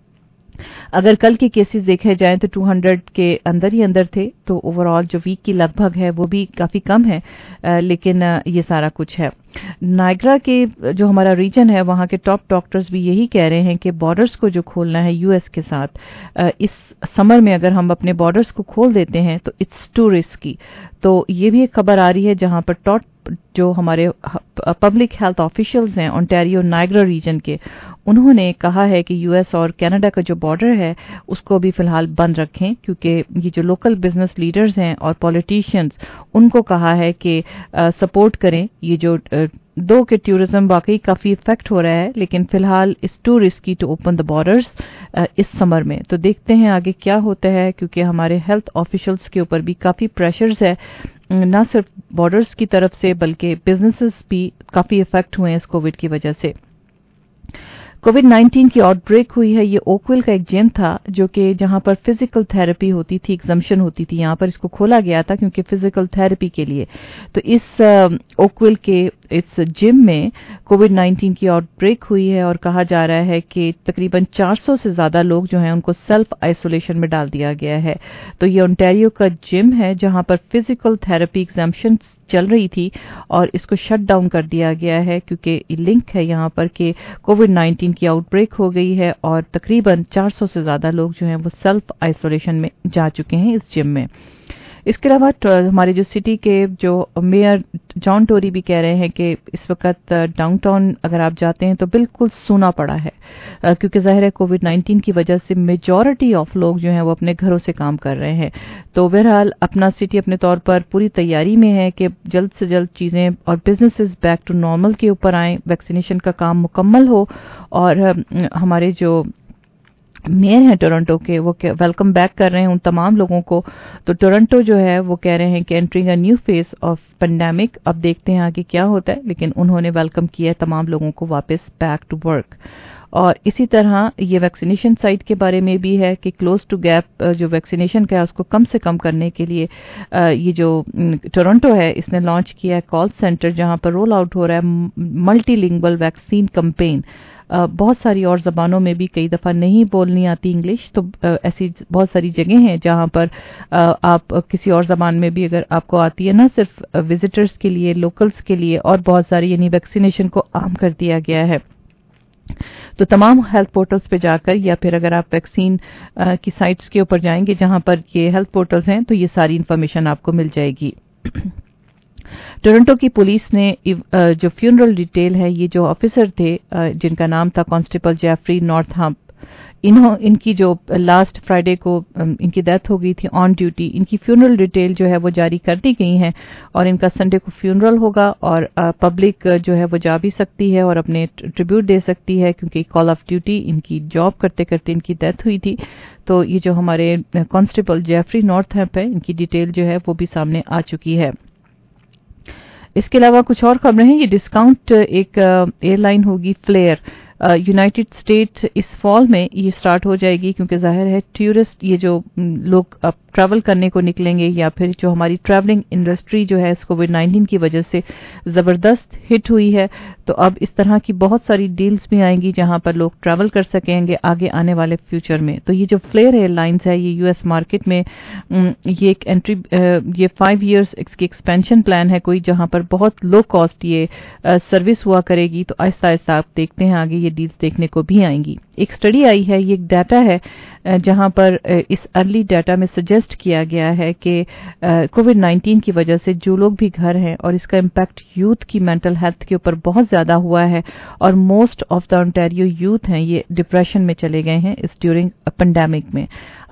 अगर कल के केसेस देखे जाएं तो 200 के अंदर ही अंदर थे, तो ओवरऑल जो वीक की लगभग है वो भी काफ़ी कम है, लेकिन ये सारा कुछ है। नायग्रा के जो हमारा रीजन है वहाँ के टॉप डॉक्टर्स भी यही कह रहे हैं कि बॉर्डर्स को जो खोलना है यूएस के साथ, इस समर में अगर हम अपने बॉर्डर्स को खोल देते हैं तो इट्स टू रिस्की। तो ये भी एक खबर आ रही है जहाँ पर टॉप जो हमारे पब्लिक हेल्थ ऑफिशियल्स हैं ओंटारियो नायग्रा रीजन के, उन्होंने कहा है कि यूएस और कनाडा का जो बॉर्डर है उसको भी फिलहाल बंद रखें, क्योंकि ये जो लोकल बिजनेस लीडर्स हैं और पॉलिटिशियंस उनको कहा है कि सपोर्ट करें। ये जो 2 के टूरिज्म वाकई काफ़ी इफेक्ट हो रहा है, लेकिन फिलहाल it's too risky to open the borders इस समर में। तो देखते हैं आगे क्या होता है, क्योंकि हमारे हेल्थ ऑफिशियल्स के ऊपर भी काफ़ी प्रेशर्स है, ना सिर्फ बॉर्डर्स की तरफ से बल्कि बिजनेसेस भी काफ़ी इफेक्ट हुए हैं इस कोविड की वजह से। कोविड-19 की आउटब्रेक हुई है। ये ओकविल का एक जिम था जो कि जहां पर फिजिकल थेरेपी होती थी, एग्जम्पशन होती थी, यहां पर इसको खोला गया था क्योंकि फिजिकल थेरेपी के लिए। तो इस ओकविल के इस जिम में कोविड-19 की आउटब्रेक हुई है और कहा जा रहा है कि तकरीबन 400 से ज्यादा लोग जो हैं उनको सेल्फ आइसोलेशन में डाल दिया गया है। तो ये ओंटारियो का जिम है जहां पर फिजिकल थेरेपी एग्जम्पशन चल रही थी और इसको शट डाउन कर दिया गया है क्योंकि लिंक है यहाँ पर कि कोविड-19 की आउटब्रेक हो गई है और तकरीबन 400 से ज्यादा लोग जो हैं वो सेल्फ आइसोलेशन में जा चुके हैं इस जिम में। इसके अलावा हमारे जो सिटी के जो मेयर जॉन टोरी भी कह रहे हैं कि इस वक्त डाउनटाउन अगर आप जाते हैं तो बिल्कुल सूना पड़ा है, क्योंकि ज़ाहिर है कोविड-19 की वजह से मेजॉरिटी ऑफ लोग जो हैं वो अपने घरों से काम कर रहे हैं। तो बहरहाल अपना सिटी अपने तौर पर पूरी तैयारी में है कि जल्द से जल्द चीज़ें और बिजनेसेस बैक टू नॉर्मल के ऊपर आएँ, वैक्सीनेशन का काम मुकम्मल हो और हमारे जो मेयर हैं टोरंटो के वो वेलकम बैक कर रहे हैं उन तमाम लोगों को। तो टोरंटो जो है वो कह रहे हैं कि entering a new phase of pandemic, अब देखते हैं आगे क्या होता है, लेकिन उन्होंने वेलकम किया है तमाम लोगों को वापस बैक टू वर्क। और इसी तरह ये वैक्सीनेशन साइट के बारे में भी है कि क्लोज टू गैप जो वैक्सीनेशन का है उसको कम से कम करने के लिए ये जो टोरंटो है इसने लॉन्च किया है कॉल सेंटर जहां पर रोल आउट हो रहा है मल्टीलिंगुअल वैक्सीन कैंपेन। बहुत सारी और ज़बानों में भी, कई दफ़ा नहीं बोलनी आती इंग्लिश, तो ऐसी बहुत सारी जगह हैं जहां पर आप किसी और ज़बान में भी अगर आपको आती है, ना सिर्फ विजिटर्स के लिए, लोकल्स के लिए और बहुत सारी, यानी वैक्सीनेशन को आम कर दिया गया है। तो तमाम हेल्थ पोर्टल्स पे जाकर या फिर अगर आप वैक्सीन की साइट्स के ऊपर जाएंगे जहां पर ये हेल्थ पोर्टल्स हैं तो ये सारी इन्फॉर्मेशन आपको मिल जाएगी। टोरंटो की पुलिस ने जो फ्यूनरल डिटेल है, ये जो ऑफिसर थे जिनका नाम था कांस्टेबल जेफरी नॉर्थहम्प, इनकी जो लास्ट फ्राइडे को इनकी डेथ हो गई थी ऑन ड्यूटी, इनकी फ्यूनरल डिटेल जो है वो जारी कर दी गई है और इनका संडे को फ्यूनरल होगा और पब्लिक जो है वो जा भी सकती है और अपने ट्रिब्यूट दे सकती है क्योंकि कॉल ऑफ ड्यूटी इनकी जॉब करते करते इनकी डेथ हुई थी। तो ये जो हमारे कांस्टेबल जेफरी नॉर्थहम्प है, इनकी डिटेल जो है वो भी सामने आ चुकी है। इसके अलावा कुछ और खबरें हैं। ये डिस्काउंट एक एयरलाइन होगी फ्लेयर, यूनाइटेड स्टेट इस फॉल में ये स्टार्ट हो जाएगी क्योंकि जाहिर है टूरिस्ट, ये जो लोग अब ट्रैवल करने को निकलेंगे या फिर जो हमारी ट्रैवलिंग इंडस्ट्री जो है इस कोविड-19 की वजह से ज़बरदस्त हिट हुई है, तो अब इस तरह की बहुत सारी डील्स भी आएंगी जहां पर लोग ट्रैवल कर सकेंगे आगे आने वाले फ्यूचर में। तो ये जो फ्लेयर एयरलाइंस है ये यूएस मार्केट में ये एक एंट्री, ये 5 years इसकी एक्सपेंशन प्लान है कोई, जहां पर बहुत लो कॉस्ट ये सर्विस हुआ करेगी। तो आहिस्ता आहिस्ता आप देखते हैं आगे ये डील्स देखने को भी आएंगी। एक स्टडी आई है, ये एक डाटा है जहां पर इस अर्ली डाटा में सजेस्ट किया गया है कि कोविड-19 की वजह से जो लोग भी घर हैं और इसका इम्पैक्ट यूथ की मेंटल हेल्थ के ऊपर बहुत ज्यादा हुआ है और most of the Ontario youth हैं ये डिप्रेशन में चले गए हैं इस ड्यूरिंग पेंडेमिक में।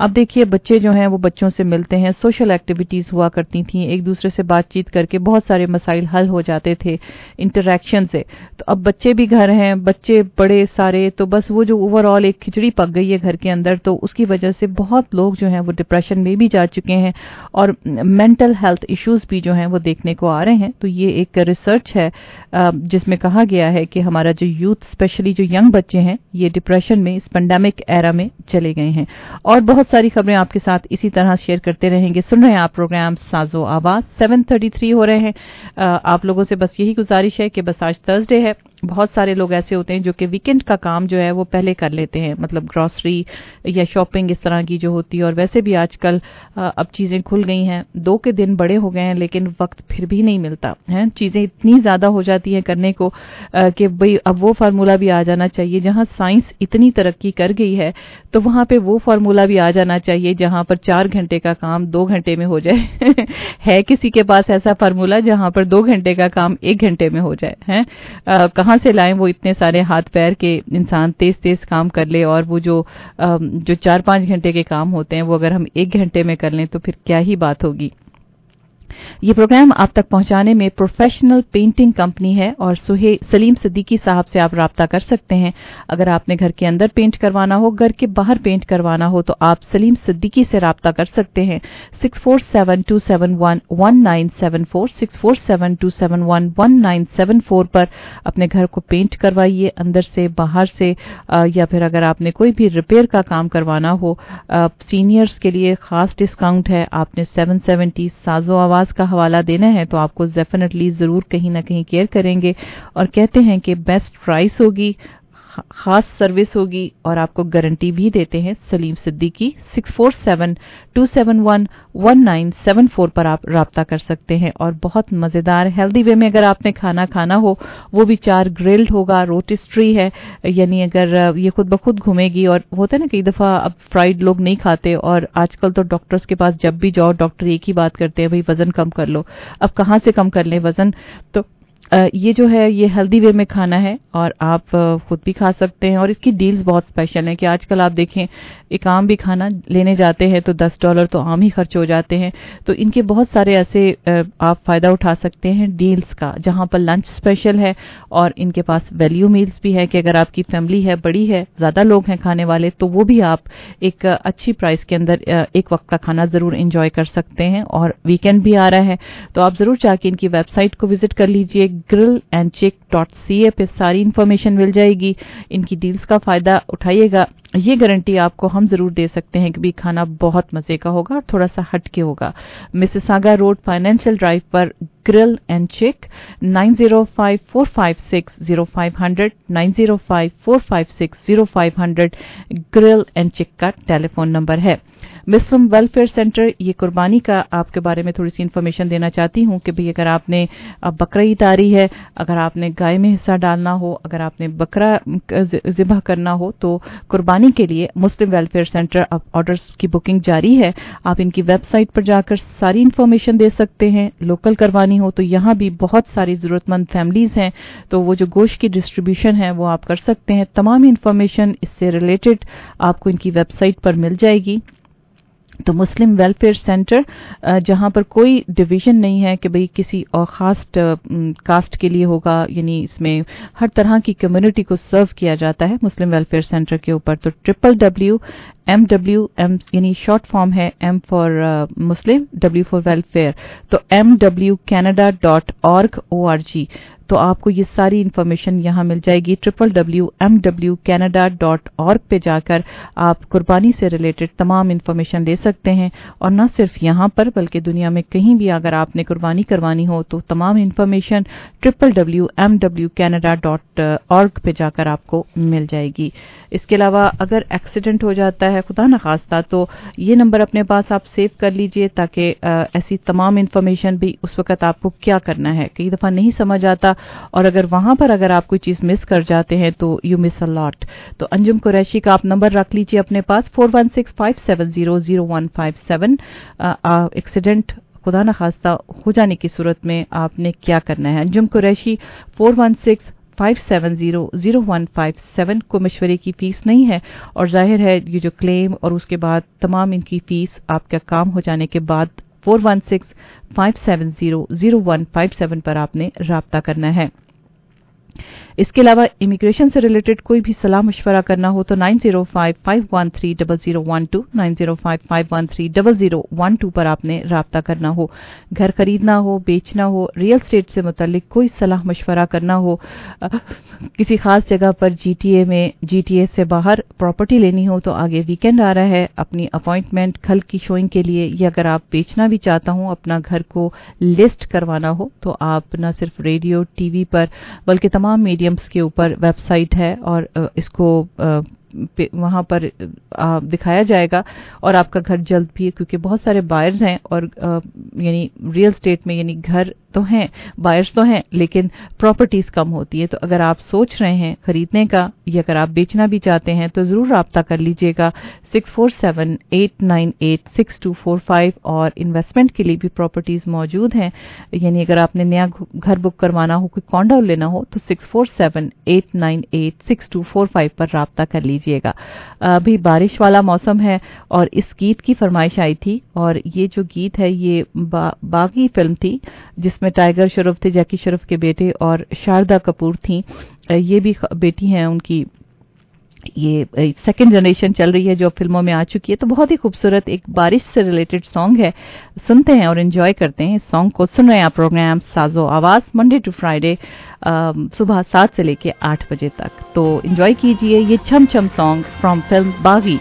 अब देखिए बच्चे जो हैं वो बच्चों से मिलते हैं, सोशल एक्टिविटीज़ हुआ करती थी, एक दूसरे से बातचीत करके बहुत सारे मसाइल हल हो जाते थे इंटरेक्शन से। तो अब बच्चे भी घर हैं, बच्चे बड़े सारे, तो बस वो जो ओवरऑल एक खिचड़ी पक गई है घर के अंदर, तो उसकी वजह से बहुत लोग जो हैं वो डिप्रेशन में भी जा चुके हैं और मेंटल हेल्थ इश्यूज भी जो हैं वो देखने को आ रहे हैं। तो ये एक रिसर्च है जिसमें कहा गया है कि हमारा जो यूथ, स्पेशली जो यंग बच्चे हैं, ये डिप्रेशन में इस पेंडेमिक एरा में चले गए हैं। और बहुत सारी खबरें आपके साथ इसी तरह शेयर करते रहेंगे। सुन रहे हैं आप प्रोग्राम साजो आवाज, 7:33 हो रहे हैं। आप लोगों से बस यही गुजारिश है कि बस आज थर्सडे है, बहुत सारे लोग ऐसे होते हैं जो कि वीकेंड का काम जो है वो पहले कर लेते हैं, मतलब ग्रॉसरी या शॉपिंग इस तरह की जो होती है। और वैसे भी आजकल अब चीज़ें खुल गई हैं, 2 के दिन बड़े हो गए हैं, लेकिन वक्त फिर भी नहीं मिलता है। चीज़ें इतनी ज़्यादा हो जाती हैं करने को कि भाई अब वो फार्मूला भी आ जाना चाहिए। जहाँ साइंस इतनी तरक्की कर गई है तो वहाँ पे वो फार्मूला भी आ जाना चाहिए जहाँ पर 4 घंटे का काम 2 घंटे में हो जाए। है किसी के पास ऐसा फार्मूला जहाँ पर 2 घंटे का काम 1 घंटे में हो जाए? है कहाँ से लाएं वो इतने सारे हाथ पैर के इंसान तेज तेज काम कर ले, और वो जो 4-5 घंटे के काम होते हैं वो अगर हम 1 घंटे में कर लें तो फिर क्या ही बात होगी। ये प्रोग्राम आप तक पहुंचाने में प्रोफेशनल पेंटिंग कंपनी है और सलीम सिद्दीकी साहब से आप राब्ता कर सकते हैं। अगर आपने घर के अंदर पेंट करवाना हो, घर के बाहर पेंट करवाना हो, तो आप सलीम सिद्दीकी से राब्ता कर सकते हैं। 6472711974 6472711974 पर अपने घर को पेंट करवाइए, अंदर से बाहर से, या फिर अगर आपने कोई भी रिपेयर का काम करवाना हो, सीनियर्स के लिए खास डिस्काउंट है। आपने 770 साजो आवाज का हवाला देना है तो आपको डेफिनेटली जरूर कहीं ना कहीं केयर करेंगे और कहते हैं कि बेस्ट प्राइस होगी, खास सर्विस होगी और आपको गारंटी भी देते हैं सलीम सिद्दीकी। 6472711974 पर आप राब्ता कर सकते हैं। और बहुत मजेदार हेल्दी वे में अगर आपने खाना खाना हो, वो भी 4 ग्रिल्ड होगा, रोटिस्ट्री है, यानी अगर ये खुद ब खुद घूमेगी। और होता है ना कई दफा अब फ्राइड लोग नहीं खाते, और आजकल तो डॉक्टर्स के पास जब भी जाओ डॉक्टर एक ही बात करते हैं, भाई वजन कम कर लो। अब कहाँ से कम कर लें वजन? तो ये जो है ये हेल्दी वे में खाना है और आप खुद भी खा सकते हैं। और इसकी डील्स बहुत स्पेशल हैं कि आजकल आप देखें एक आम भी खाना लेने जाते हैं तो $10 तो आम ही खर्च हो जाते हैं। तो इनके बहुत सारे ऐसे आप फ़ायदा उठा सकते हैं डील्स का, जहां पर लंच स्पेशल है और इनके पास वैल्यू मील्स भी है कि अगर आपकी फैमिली है, बड़ी है, ज़्यादा लोग हैं खाने वाले, तो वो भी आप एक अच्छी प्राइस के अंदर एक वक्त का खाना ज़रूर इंजॉय कर सकते हैं। और वीकेंड भी आ रहा है तो आप ज़रूर जाके इनकी वेबसाइट को विजिट कर लीजिए। grillandchick.ca पे सारी इंफॉर्मेशन मिल जाएगी। इनकी डील्स का फायदा उठाइएगा। ये गारंटी आपको हम जरूर दे सकते हैं कि भी खाना बहुत मजे का होगा और थोड़ा सा हटके होगा। मिसिसागा रोड फाइनेंशियल ड्राइव पर grill and chick, 9054560500 9054560500 grill and चिक का टेलीफोन नंबर है। मुस्लिम वेलफेयर सेंटर, ये कुर्बानी का आपके बारे में थोड़ी सी इन्फॉर्मेशन देना चाहती हूँ कि भाई अगर आपने बकरा ईद आ रही है, अगर आपने गाय में हिस्सा डालना हो, अगर आपने बकरा ज़िबह करना हो, तो कुर्बानी के लिए मुस्लिम वेलफेयर सेंटर अब ऑर्डर्स की बुकिंग जारी है। आप इनकी वेबसाइट पर जाकर सारी इन्फॉर्मेशन दे सकते हैं। लोकल करवानी हो तो यहाँ भी बहुत सारी ज़रूरतमंद फैमिलीज़ हैं, तो वो जो गोश्त की डिस्ट्रीब्यूशन है वो आप कर सकते हैं। तमाम इन्फॉर्मेशन इससे रिलेटेड आपको इनकी वेबसाइट पर मिल जाएगी। तो मुस्लिम वेलफेयर सेंटर, जहां पर कोई डिवीजन नहीं है कि भाई किसी और खास कास्ट के लिए होगा, यानी इसमें हर तरह की कम्युनिटी को सर्व किया जाता है मुस्लिम वेलफेयर सेंटर के ऊपर। तो www.MWM यानी शॉर्ट फॉर्म है M for Muslim, W for welfare, तो mwcanada.org तो आपको ये सारी इन्फॉर्मेशन यहाँ मिल जाएगी। www.mwcanada.org पे जाकर आप कुर्बानी से रिलेटेड तमाम इन्फॉर्मेशन ले सकते हैं। और न सिर्फ यहाँ पर बल्कि दुनिया में कहीं भी अगर आपने कुर्बानी करवानी हो तो तमाम इन्फॉर्मेशन www.mwcanada.org पे जाकर आपको मिल जाएगी। इसके अलावा अगर एक्सीडेंट हो जाता है खुदा न खास्ता, तो ये नंबर अपने पास आप सेव कर लीजिए ताकि ऐसी तमाम इन्फॉर्मेशन भी उस वक्त आपको क्या करना है कई दफ़ा नहीं समझ आता, और अगर वहां पर अगर आप कोई चीज मिस कर जाते हैं तो यू मिस अ लॉट। तो अंजुम कुरैशी का आप नंबर रख लीजिए अपने पास 4165700157। एक्सीडेंट खुदा न खास्ता हो जाने की सूरत में आपने क्या करना है। अंजुम कुरैशी 4165700157 0100157 को मशवरे की फीस नहीं है, और जाहिर है ये जो क्लेम और उसके बाद तमाम इनकी फीस आपका काम हो जाने के बाद 4165700157 पर आपने राब्ता करना है। इसके अलावा इमिग्रेशन से रिलेटेड कोई भी सलाह मशवरा करना हो तो 9055130012 9055130012 पर आपने राब्ता करना हो। घर खरीदना हो, बेचना हो, रियल स्टेट से मुतालिक कोई सलाह मशवरा करना हो, किसी खास जगह पर GTA से बाहर प्रॉपर्टी लेनी हो तो आगे वीकेंड आ रहा है, अपनी अपॉइंटमेंट कल की शोइंग के लिए, या अगर आप बेचना भी चाहता हूं, अपना घर को लिस्ट करवाना हो तो आप न सिर्फ रेडियो टीवी पर बल्कि तमाम मीडियम्स के ऊपर वेबसाइट है और इसको वहां पर दिखाया जाएगा और आपका घर जल्द भी, क्योंकि बहुत सारे बायर्स हैं और यानी रियल स्टेट में यानी घर तो हैं, बायर्स तो हैं, लेकिन प्रॉपर्टीज कम होती है। तो अगर आप सोच रहे हैं खरीदने का या अगर आप बेचना भी चाहते हैं तो जरूर राब्ता कर लीजिएगा 6478986245। और इन्वेस्टमेंट के लिए भी प्रॉपर्टीज मौजूद हैं, यानी अगर आपने नया घर बुक करवाना हो, कोई कॉन्डो लेना हो तो 6478986245 पर राब्ता कर लीजिएगा। अभी बारिश वाला मौसम है और इस गीत की फरमाइश आई थी, और ये जो गीत है ये बागी फिल्म थी जिसमें टाइगर श्रॉफ थे, जैकी श्रॉफ के बेटे, और शारदा कपूर थी, ये भी बेटी हैं उनकी। ये सेकंड जनरेशन चल रही है जो फिल्मों में आ चुकी है। तो बहुत ही खूबसूरत एक बारिश से रिलेटेड सॉन्ग है, सुनते हैं और एंजॉय करते हैं। इस सॉन्ग को सुन रहे हैं आप प्रोग्राम साजो आवाज मंडे टू फ्राइडे सुबह 7 से लेके 8 बजे तक। तो एंजॉय कीजिए ये छम छम song from film Baaghi.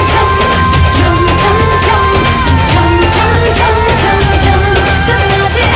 Come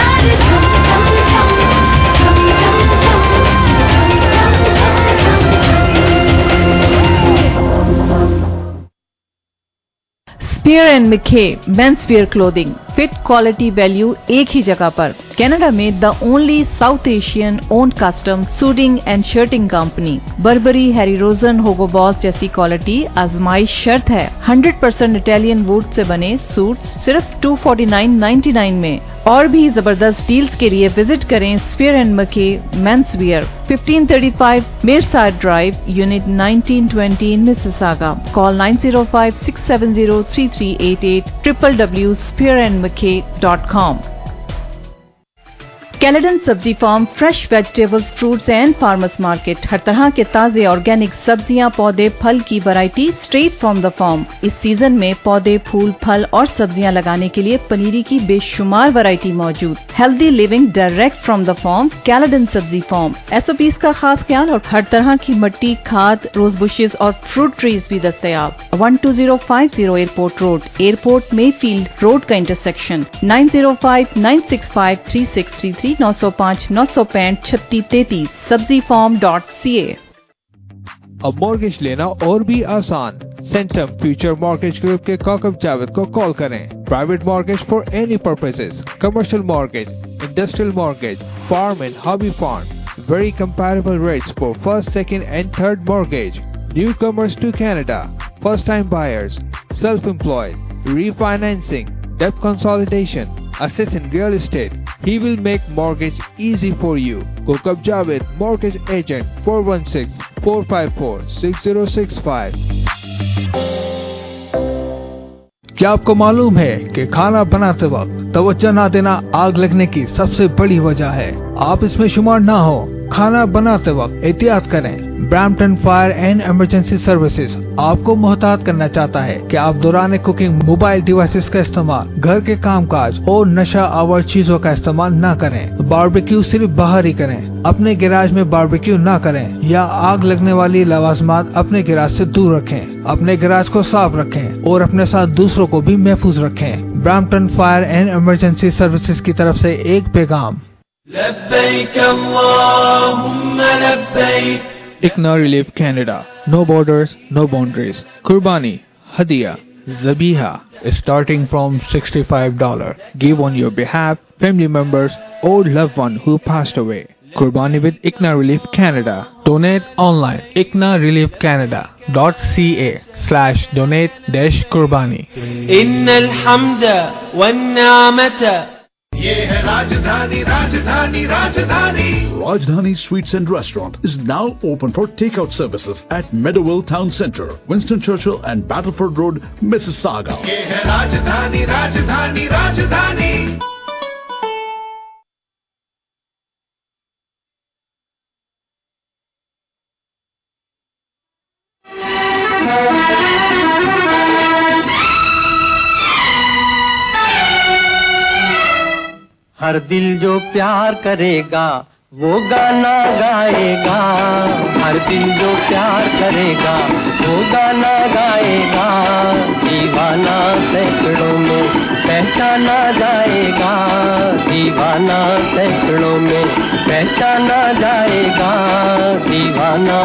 Spear and McKay menswear clothing, fit quality value एक ही जगह पर। कनाडा में the only South Asian owned custom suiting and shirting company. Burberry, Harry Rosen, Hugo Boss जैसी क्वालिटी आजमाइश शर्त है। 100% इटालियन वुड से बने सूट सिर्फ $249.99 में। और भी जबरदस्त डील्स के लिए विजिट करें Spear and McKay menswear, 1535 Meyerside drive, unit 1920 in Mississauga. Call 905-670-3388, www.spearandmckay.com। Caledon Sabzi farm, fresh vegetables, fruits and farmers market. हर तरह के ताजे ऑर्गेनिक सब्जियां, पौधे, फल की variety straight from the farm. इस सीजन में पौधे, फूल, फल और सब्जियां लगाने के लिए पनीरी की बेशुमार वैरायटी मौजूद। Healthy living direct from the farm, Caledon Sabzi farm. SOPs का खास ख्याल और हर तरह की मिट्टी, खाद, रोज बुशेस और फ्रूट ट्रीज भी दस्तयाब। 12050 airport road, airport Mayfield road का इंटरसेक्शन। 9059653633, 905-965-3633, sabzifarm.ca। अब मॉर्गेज लेना और भी आसान। सेंटम फ्यूचर मॉर्गेज ग्रुप के काकब जावेद को कॉल करें। Private mortgage for any purposes, commercial mortgage, industrial mortgage, farm and hobby farm, very comparable rates for first, second and third mortgage, newcomers to Canada, first time buyers, self employed, refinancing, debt consolidation, assets in real estate. He will make mortgage easy for you. Kokab Javed, Mortgage Agent, 416-454-6065। क्या आपको मालूम है कि खाना बनाते वक्त तवज्जो न देना आग लगने की सबसे बड़ी वजह है? आप इसमें शुमार ना हो। खाना बनाते वक्त एहतियात करें। Brampton fire and emergency services आपको मुहतात करना चाहता है कि आप दौरान कुकिंग मोबाइल डिवाइसेस का इस्तेमाल, घर के कामकाज और नशा आवर चीजों का इस्तेमाल न करें। बारबेक्यू सिर्फ बाहर ही करें। अपने गैराज में बारबेक्यू न करें या आग लगने वाली लवाजमात अपने गैराज से दूर रखें। अपने गैराज को साफ रखें और अपने साथ दूसरों को भी महफूज रखें। Brampton fire and emergency services की तरफ से एक पैगाम। लब्बैक अल्लाहुम्मा लब्बैक। ICNA Relief Canada. No borders, no boundaries. Qurbani, Hadiya, Zabiha is starting from $65. Give on your behalf, family members or loved one who passed away. Qurbani with ICNA Relief Canada. Donate online. ICNAReliefCanada.ca/donate-Qurbani. innal hamda wan ni'mata। ये है राजधानी राजधानी राजधानी। Rajdhani Sweets and Restaurant is now open for takeout services at Meadowville Town Center, Winston Churchill and Battleford Road, Mississauga. ये है राजधानी राजधानी राजधानी। हर दिल जो प्यार करेगा वो गाना गाएगा। हर दिल जो प्यार करेगा वो गाना गाएगा। दीवाना सैकड़ों में पहचाना जाएगा। दीवाना सैकड़ों में पहचाना जाएगा। दीवाना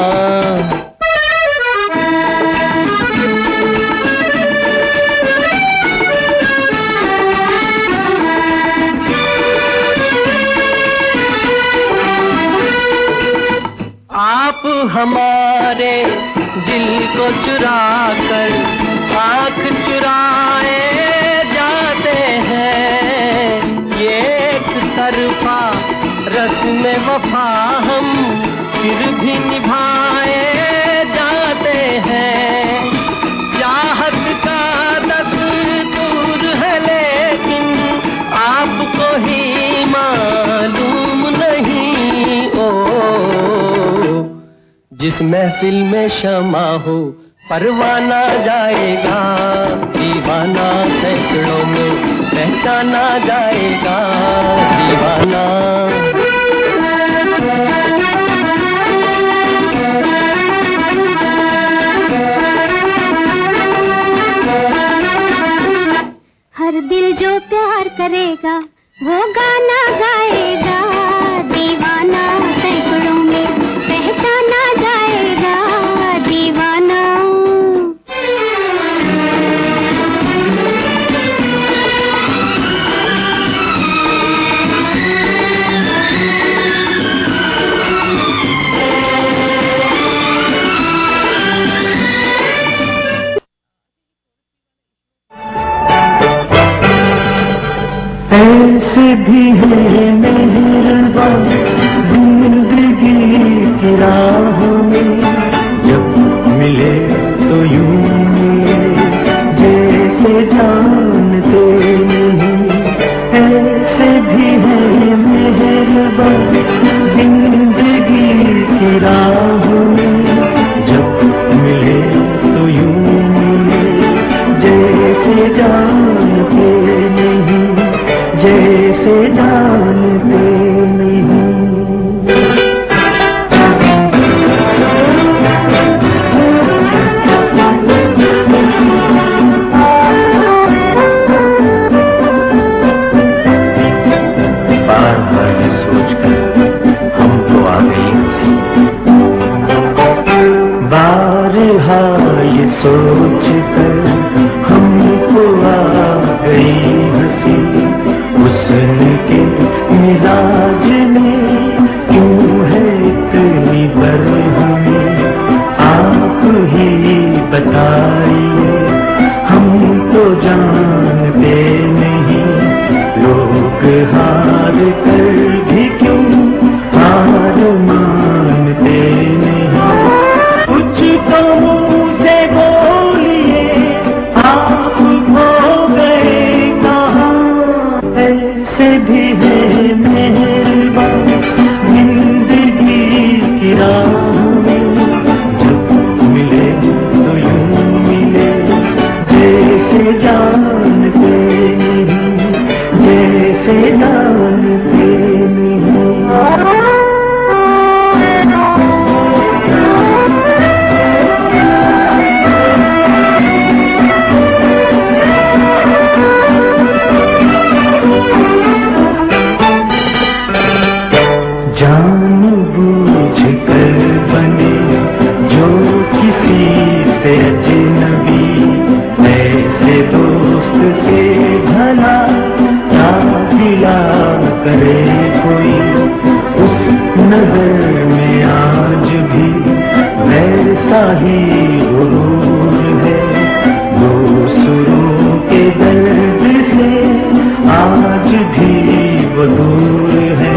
आप हमारे दिल को चुरा कर आँख चुराए जाते हैं। ये एक तरफा रस्म वफा हम फिर भी निभाए जाते हैं। चाहत का दस्तूर है लेकिन आपको ही मालूम नहीं। ओ जिस महफिल में शमा हो परवाना जाएगा। दीवाना सैकड़ों में पहचाना जाएगा। दीवाना हर दिल जो प्यार करेगा वो गाना गाएगा। दीवाना सैकड़ों में पहचाना जाएगा। दीवाना ये सोच कर हमको आ गई हंसी, बारहा ये सोच कर हमको आ गई हंसी, हुस्न के मिजाज में क्यों है इतनी बरहमी, आप ही बताइए, हम तो जानते नहीं, लोग हार कर भी क्यों हार मानते नहीं, कुछ तो मुंह से बोलिए, आप खो गए कहाँ, ऐसे भी है मेहरबान जिंदगी की राह में, जब मिले तो यूं मिले जैसे जानते नहीं, जैसे जानते नहीं। जानबूझ कर बने जो किसी से अजनबी, ऐसे दोस्त से भला क्या दिला करे कोई, उस नजर में आज भी वैसा ही गुरूर है, दूसरों के दर्द से आज भी वो दूर है,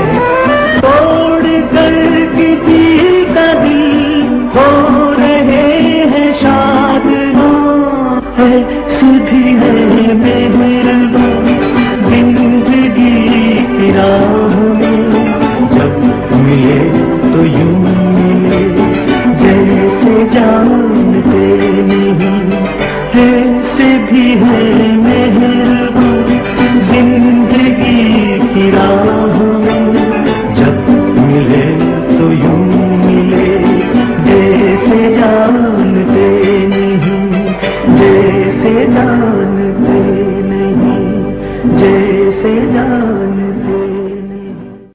किसी का दिल हो रहे हैं शाद, ऐसी भी है मेहरबान जिंदगी की राह में, जब मिले तो यूं मिले जैसे जानते नहीं, ऐसे भी है मेहरबान जिंदगी की राह में, जब मिले तो यूं मिले जैसे जानते नहीं, जैसे जानते नहीं, जैसे जानते नहीं।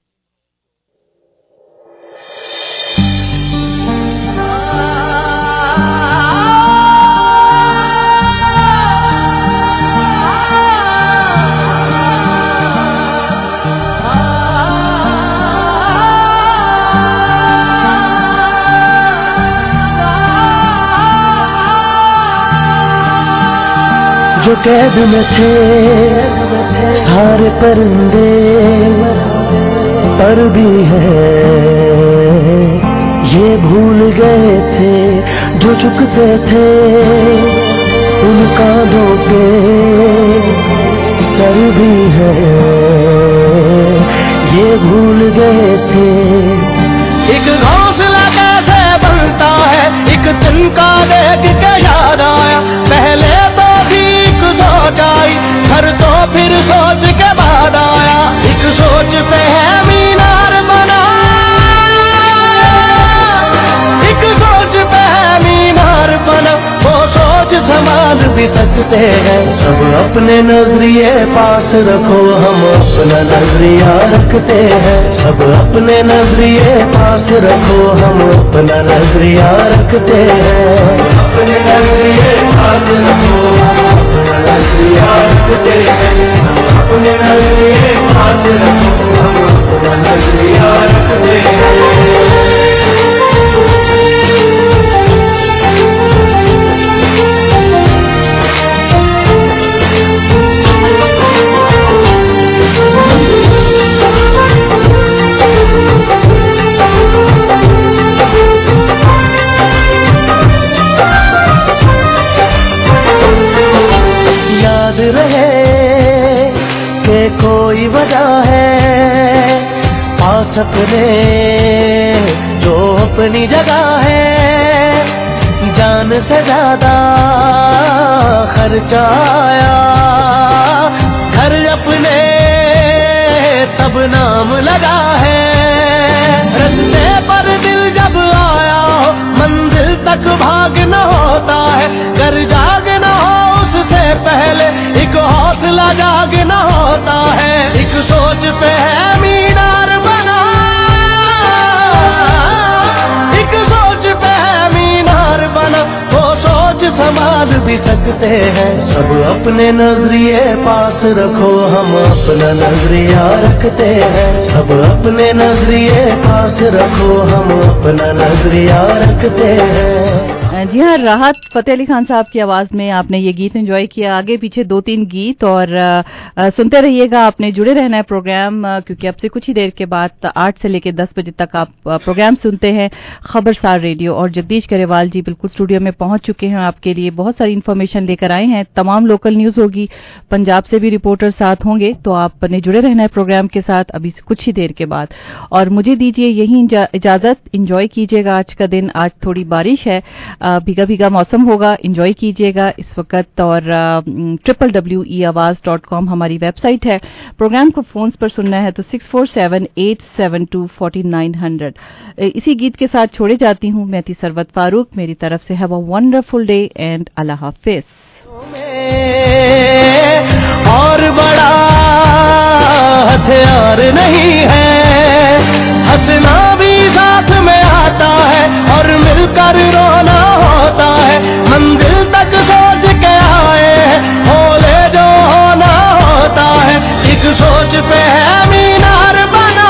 जो कैद में थे सारे परिंदे, पर भी है ये भूल गए थे जो झुकते थे उन कांधों पे, सर भी है ये भूल गए थे। एक घोंसला कैसे बनता है, एक तिनका देख के याद आया, पहले तो ठीक सोच आई, घर तो फिर सोच के बाद आया, एक सोच पे है मीनार बना, एक सोच पे है मीनार बना, वो सोच संभाल भी सकते हैं, सब अपने नजरिए पास रखो, हम अपना नजरिया रखते हैं, सब अपने नजरिए पास रखो, हम अपना नजरिया रखते हैं, अपने नजरिए पास रखो, अपना नजरिया रखते हैं, अपने नजरिए पास रखो, हम अपना नजरिया रखते हैं। कोई वजह है पास अपने जो अपनी जगह है, जान से ज्यादा खर्चा आया, घर अपने तब नाम लगा है, रस्ते पर दिल जब आया हो मंजिल तक भागना होता है, घर जागना हो उससे पहले एक हौसला जागना होता है, एक सोच पे है मीना रखते हैं, सब अपने नजरिए पास रखो, हम अपना नजरिया रखते हैं, सब अपने नजरिए पास रखो, हम अपना नजरिया रखते हैं। जी हाँ, राहत फतेह अली खान साहब की आवाज में आपने ये गीत एंजॉय किया। आगे पीछे 2-3 गीत और सुनते रहिएगा। आपने जुड़े रहना है प्रोग्राम, क्योंकि अब से कुछ ही देर के बाद 8 से लेकर 10 बजे तक आप प्रोग्राम सुनते हैं खबरसार रेडियो। और जगदीश गरेवाल जी बिल्कुल स्टूडियो में पहुंच चुके हैं, आपके लिए बहुत सारी इन्फॉर्मेशन लेकर आए हैं। तमाम लोकल न्यूज होगी, पंजाब से भी रिपोर्टर साथ होंगे, तो आपने जुड़े रहना है प्रोग्राम के साथ अभी से कुछ ही देर के बाद। और मुझे दीजिए यही इजाजत, इंजॉय कीजिएगा आज का दिन। आज थोड़ी बारिश है, भीगा भीगा मौसम होगा, एंजॉय कीजिएगा इस वक्त। और www.eawaz.com हमारी वेबसाइट है। प्रोग्राम को फोन्स पर सुनना है तो 6478724900। इसी गीत के साथ छोड़े जाती हूँ। मैं थी सरवत फारूक, मेरी तरफ से have a wonderful day and अल्लाह हाफिज। और बड़ा हथियार नहीं है, हंसना भी साथ में आता है और मिलकर रोना होता है, मंजिल तक सोच के आए हैं, बोले जो होना होता है, एक सोच पे है मीनार बना,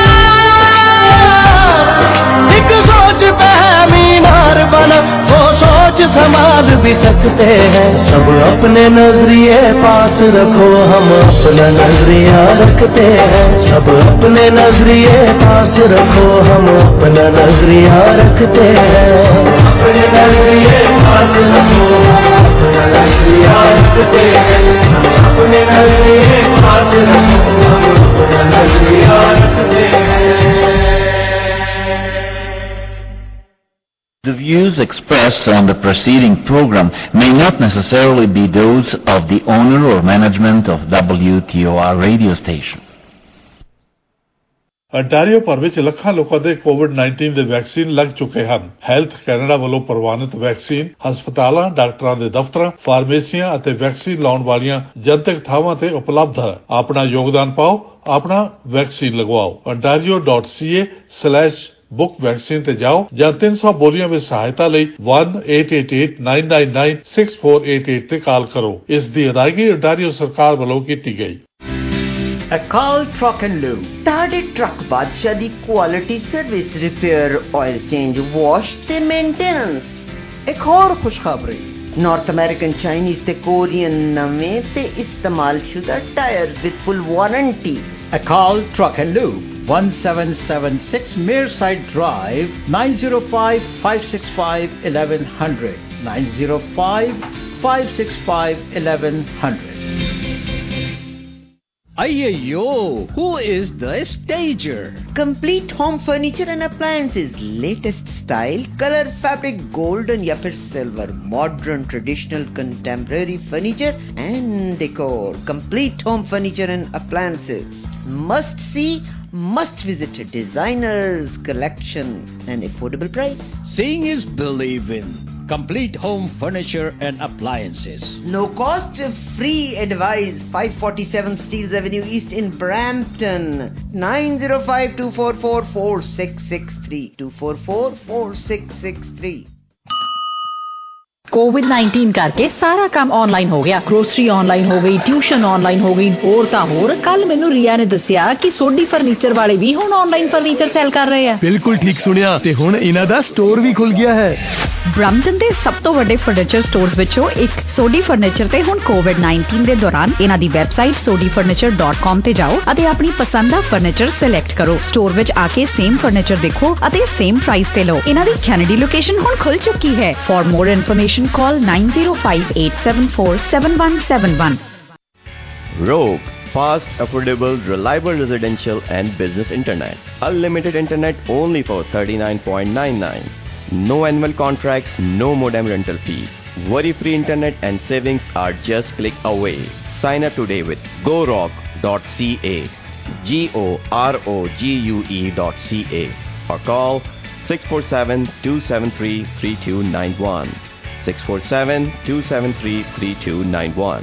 एक सोच पे है मीनार बना, वो सोच संभाल भी सकते हैं, सब अपने नजरिए पास रखो, हम अपना नजरिया रखते हैं, सब अपने नजरिए पास रखो, हम अपना नजरिया रखते हैं, अपने नजरिए पास रखो, अपना नजरिया रखते हैं, अपने नजरिए पास रखो, हम अपना नजरिया रखते हैं। The views expressed on the preceding program may not necessarily be those of the owner or management of WTOR radio station. Ontario ਭਰ ਵਿੱਚ ਲੱਖਾਂ ਲੋਕਾਂ ਦੇ ਕੋਵਿਡ-19 ਦੇ ਵੈਕਸੀਨ ਲੱਗ ਚੁੱਕੇ ਹਨ। ਹੈਲਥ ਕੈਨੇਡਾ ਵੱਲੋਂ ਪ੍ਰਵਾਨਿਤ ਵੈਕਸੀਨ ਹਸਪਤਾਲਾਂ, ਡਾਕਟਰਾਂ ਦੇ ਦਫ਼ਤਰਾਂ, ਫਾਰਮੇਸੀਆਂ ਅਤੇ ਵੈਕਸੀਨ ਲਾਉਣ ਵਾਲੀਆਂ ਜਨਤਕ ਥਾਵਾਂ ਤੇ ਉਪਲਬਧ ਹੈ। ਆਪਣਾ ਯੋਗਦਾਨ ਪਾਓ, ਆਪਣਾ ਵੈਕਸੀਨ ਲਗਵਾਓ। ontario.ca/book ਵੈਕਸੀਨ ਤੇ ਜਾਓ ਜਾਂ 300 ਬੋਲੀਆਂ ਵਿੱਚ ਸਹਾਇਤਾ ਲਈ 1-888-999-6488 ਤੇ ਕਾਲ ਕਰੋ। ਇਸ ਦੀ ਅਦਾਇਗੀ ਅੰਟਾਰੀਓ ਸਰਕਾਰ ਵੱਲੋਂ ਕੀਤੀ ਗਈ। ਅਕਾਲ ਟਰੱਕ ਐਂਡ ਲੂਬ ਤੁਹਾਡੇ ਟਰੱਕ ਬਾਦਸ਼ਾਹ ਦੀ quality service, repair, oil change, wash ਤੇ ਮੇਨਟੇਨੈਂਸ। ਇੱਕ ਹੋਰ ਖੁਸ਼ਖਬਰੀ, ਨਾਰਥ ਅਮਰੀਕਨ, ਚਾਈਨੀਜ਼ ਤੇ ਕੋਰੀਅਨ ਨਵੇਂ ਤੇ ਇਸਤੇਮਾਲ ਸ਼ੁਦਾ tyres with full warranty. Akal Truck and Lube, 1776 Mearside Drive, 905-565-1100, 905-565-1100. Ayyo, who is the stager? Complete home furniture and appliances, latest style, color, fabric, golden या फिर silver, modern, traditional, contemporary furniture and decor. Complete home furniture and appliances. Must see, must visit. Designers collection and affordable price. Seeing is believing. Complete home furniture and appliances. No cost, free advice. 547 Steeles Avenue East in Brampton. 905-244-4663. 244-4663. कोविड-19 करके सारा काम online हो गया। Grocery online हो गई, tuition online हो गई, और ਤਾਂ ਹੋਰ। ਕੱਲ ਮੈਨੂੰ ਰੀਆ ਨੇ ਦੱਸਿਆ ਕਿ ਸੋਢੀ ਫਰਨੀਚਰ ਵਾਲੇ ਵੀ ਹੁਣ ਆਨਲਾਈਨ ਫਰਨੀਚਰ ਸੇਲ ਕਰ ਰਹੇ ਆ। ਬਿਲਕੁਲ ਠੀਕ ਸੁਣਿਆ, ਤੇ ਹੁਣ ਇਹਨਾਂ ਦਾ ਸਟੋਰ ਵੀ ਖੁੱਲ ਗਿਆ ਹੈ। ਬ੍ਰੈਂਪਟਨ ਦੇ ਸਭ ਤੋਂ ਵੱਡੇ ਫਰਨੀਚਰ ਸਟੋਰਸ ਵਿੱਚੋਂ ਇੱਕ ਸੋਢੀ ਫਰਨੀਚਰ ਤੇ ਹੁਣ ਕੋਵਿਡ-19 ਦੇ ਦੌਰਾਨ ਇਹਨਾਂ ਦੀ ਵੈਬਸਾਈਟ sodifurniture.com ਤੇ ਜਾਓ ਅਤੇ ਆਪਣੀ ਪਸੰਦ ਦਾ ਫਰਨੀਚਰ ਸਿਲੈਕਟ ਕਰੋ। ਸਟੋਰ ਵਿੱਚ ਆ ਕੇ ਸੇਮ ਫਰਨੀਚਰ ਦੇਖੋ ਅਤੇ ਸੇਮ ਪ੍ਰਾਈਸ ਤੇ ਲਓ। ਇਹਨਾਂ ਦੀ ਕੈਨੇਡੀ ਲੋਕੇਸ਼ਨ ਹੁਣ ਖੁੱਲ ਚੁੱਕੀ ਹੈ। For more information call 905-874-7171. Rogue, fast, affordable, reliable residential and business internet. Unlimited internet only for $39.99. No annual contract, no modem rental fee. Worry-free internet and savings are just click away. Sign up today with gorogue.ca, GOROGUE.ca, or call 647-273-3291. 647-273-3291.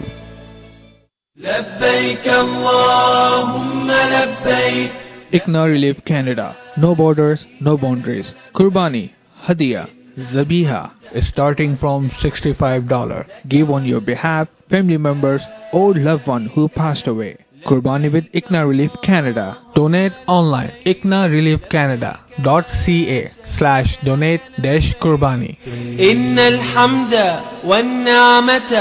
لبيك اللهم لبيك. ICNA Relief Canada. No borders, no boundaries. Qurbani, Hadiya, Zabiha is starting from $65. Give on your behalf, family members, or loved one who passed away. Qurbani with ICNA Relief Canada. Donate online. ICNAReliefCanada.ca/donate-Qurbani. إن الحمد والنعمة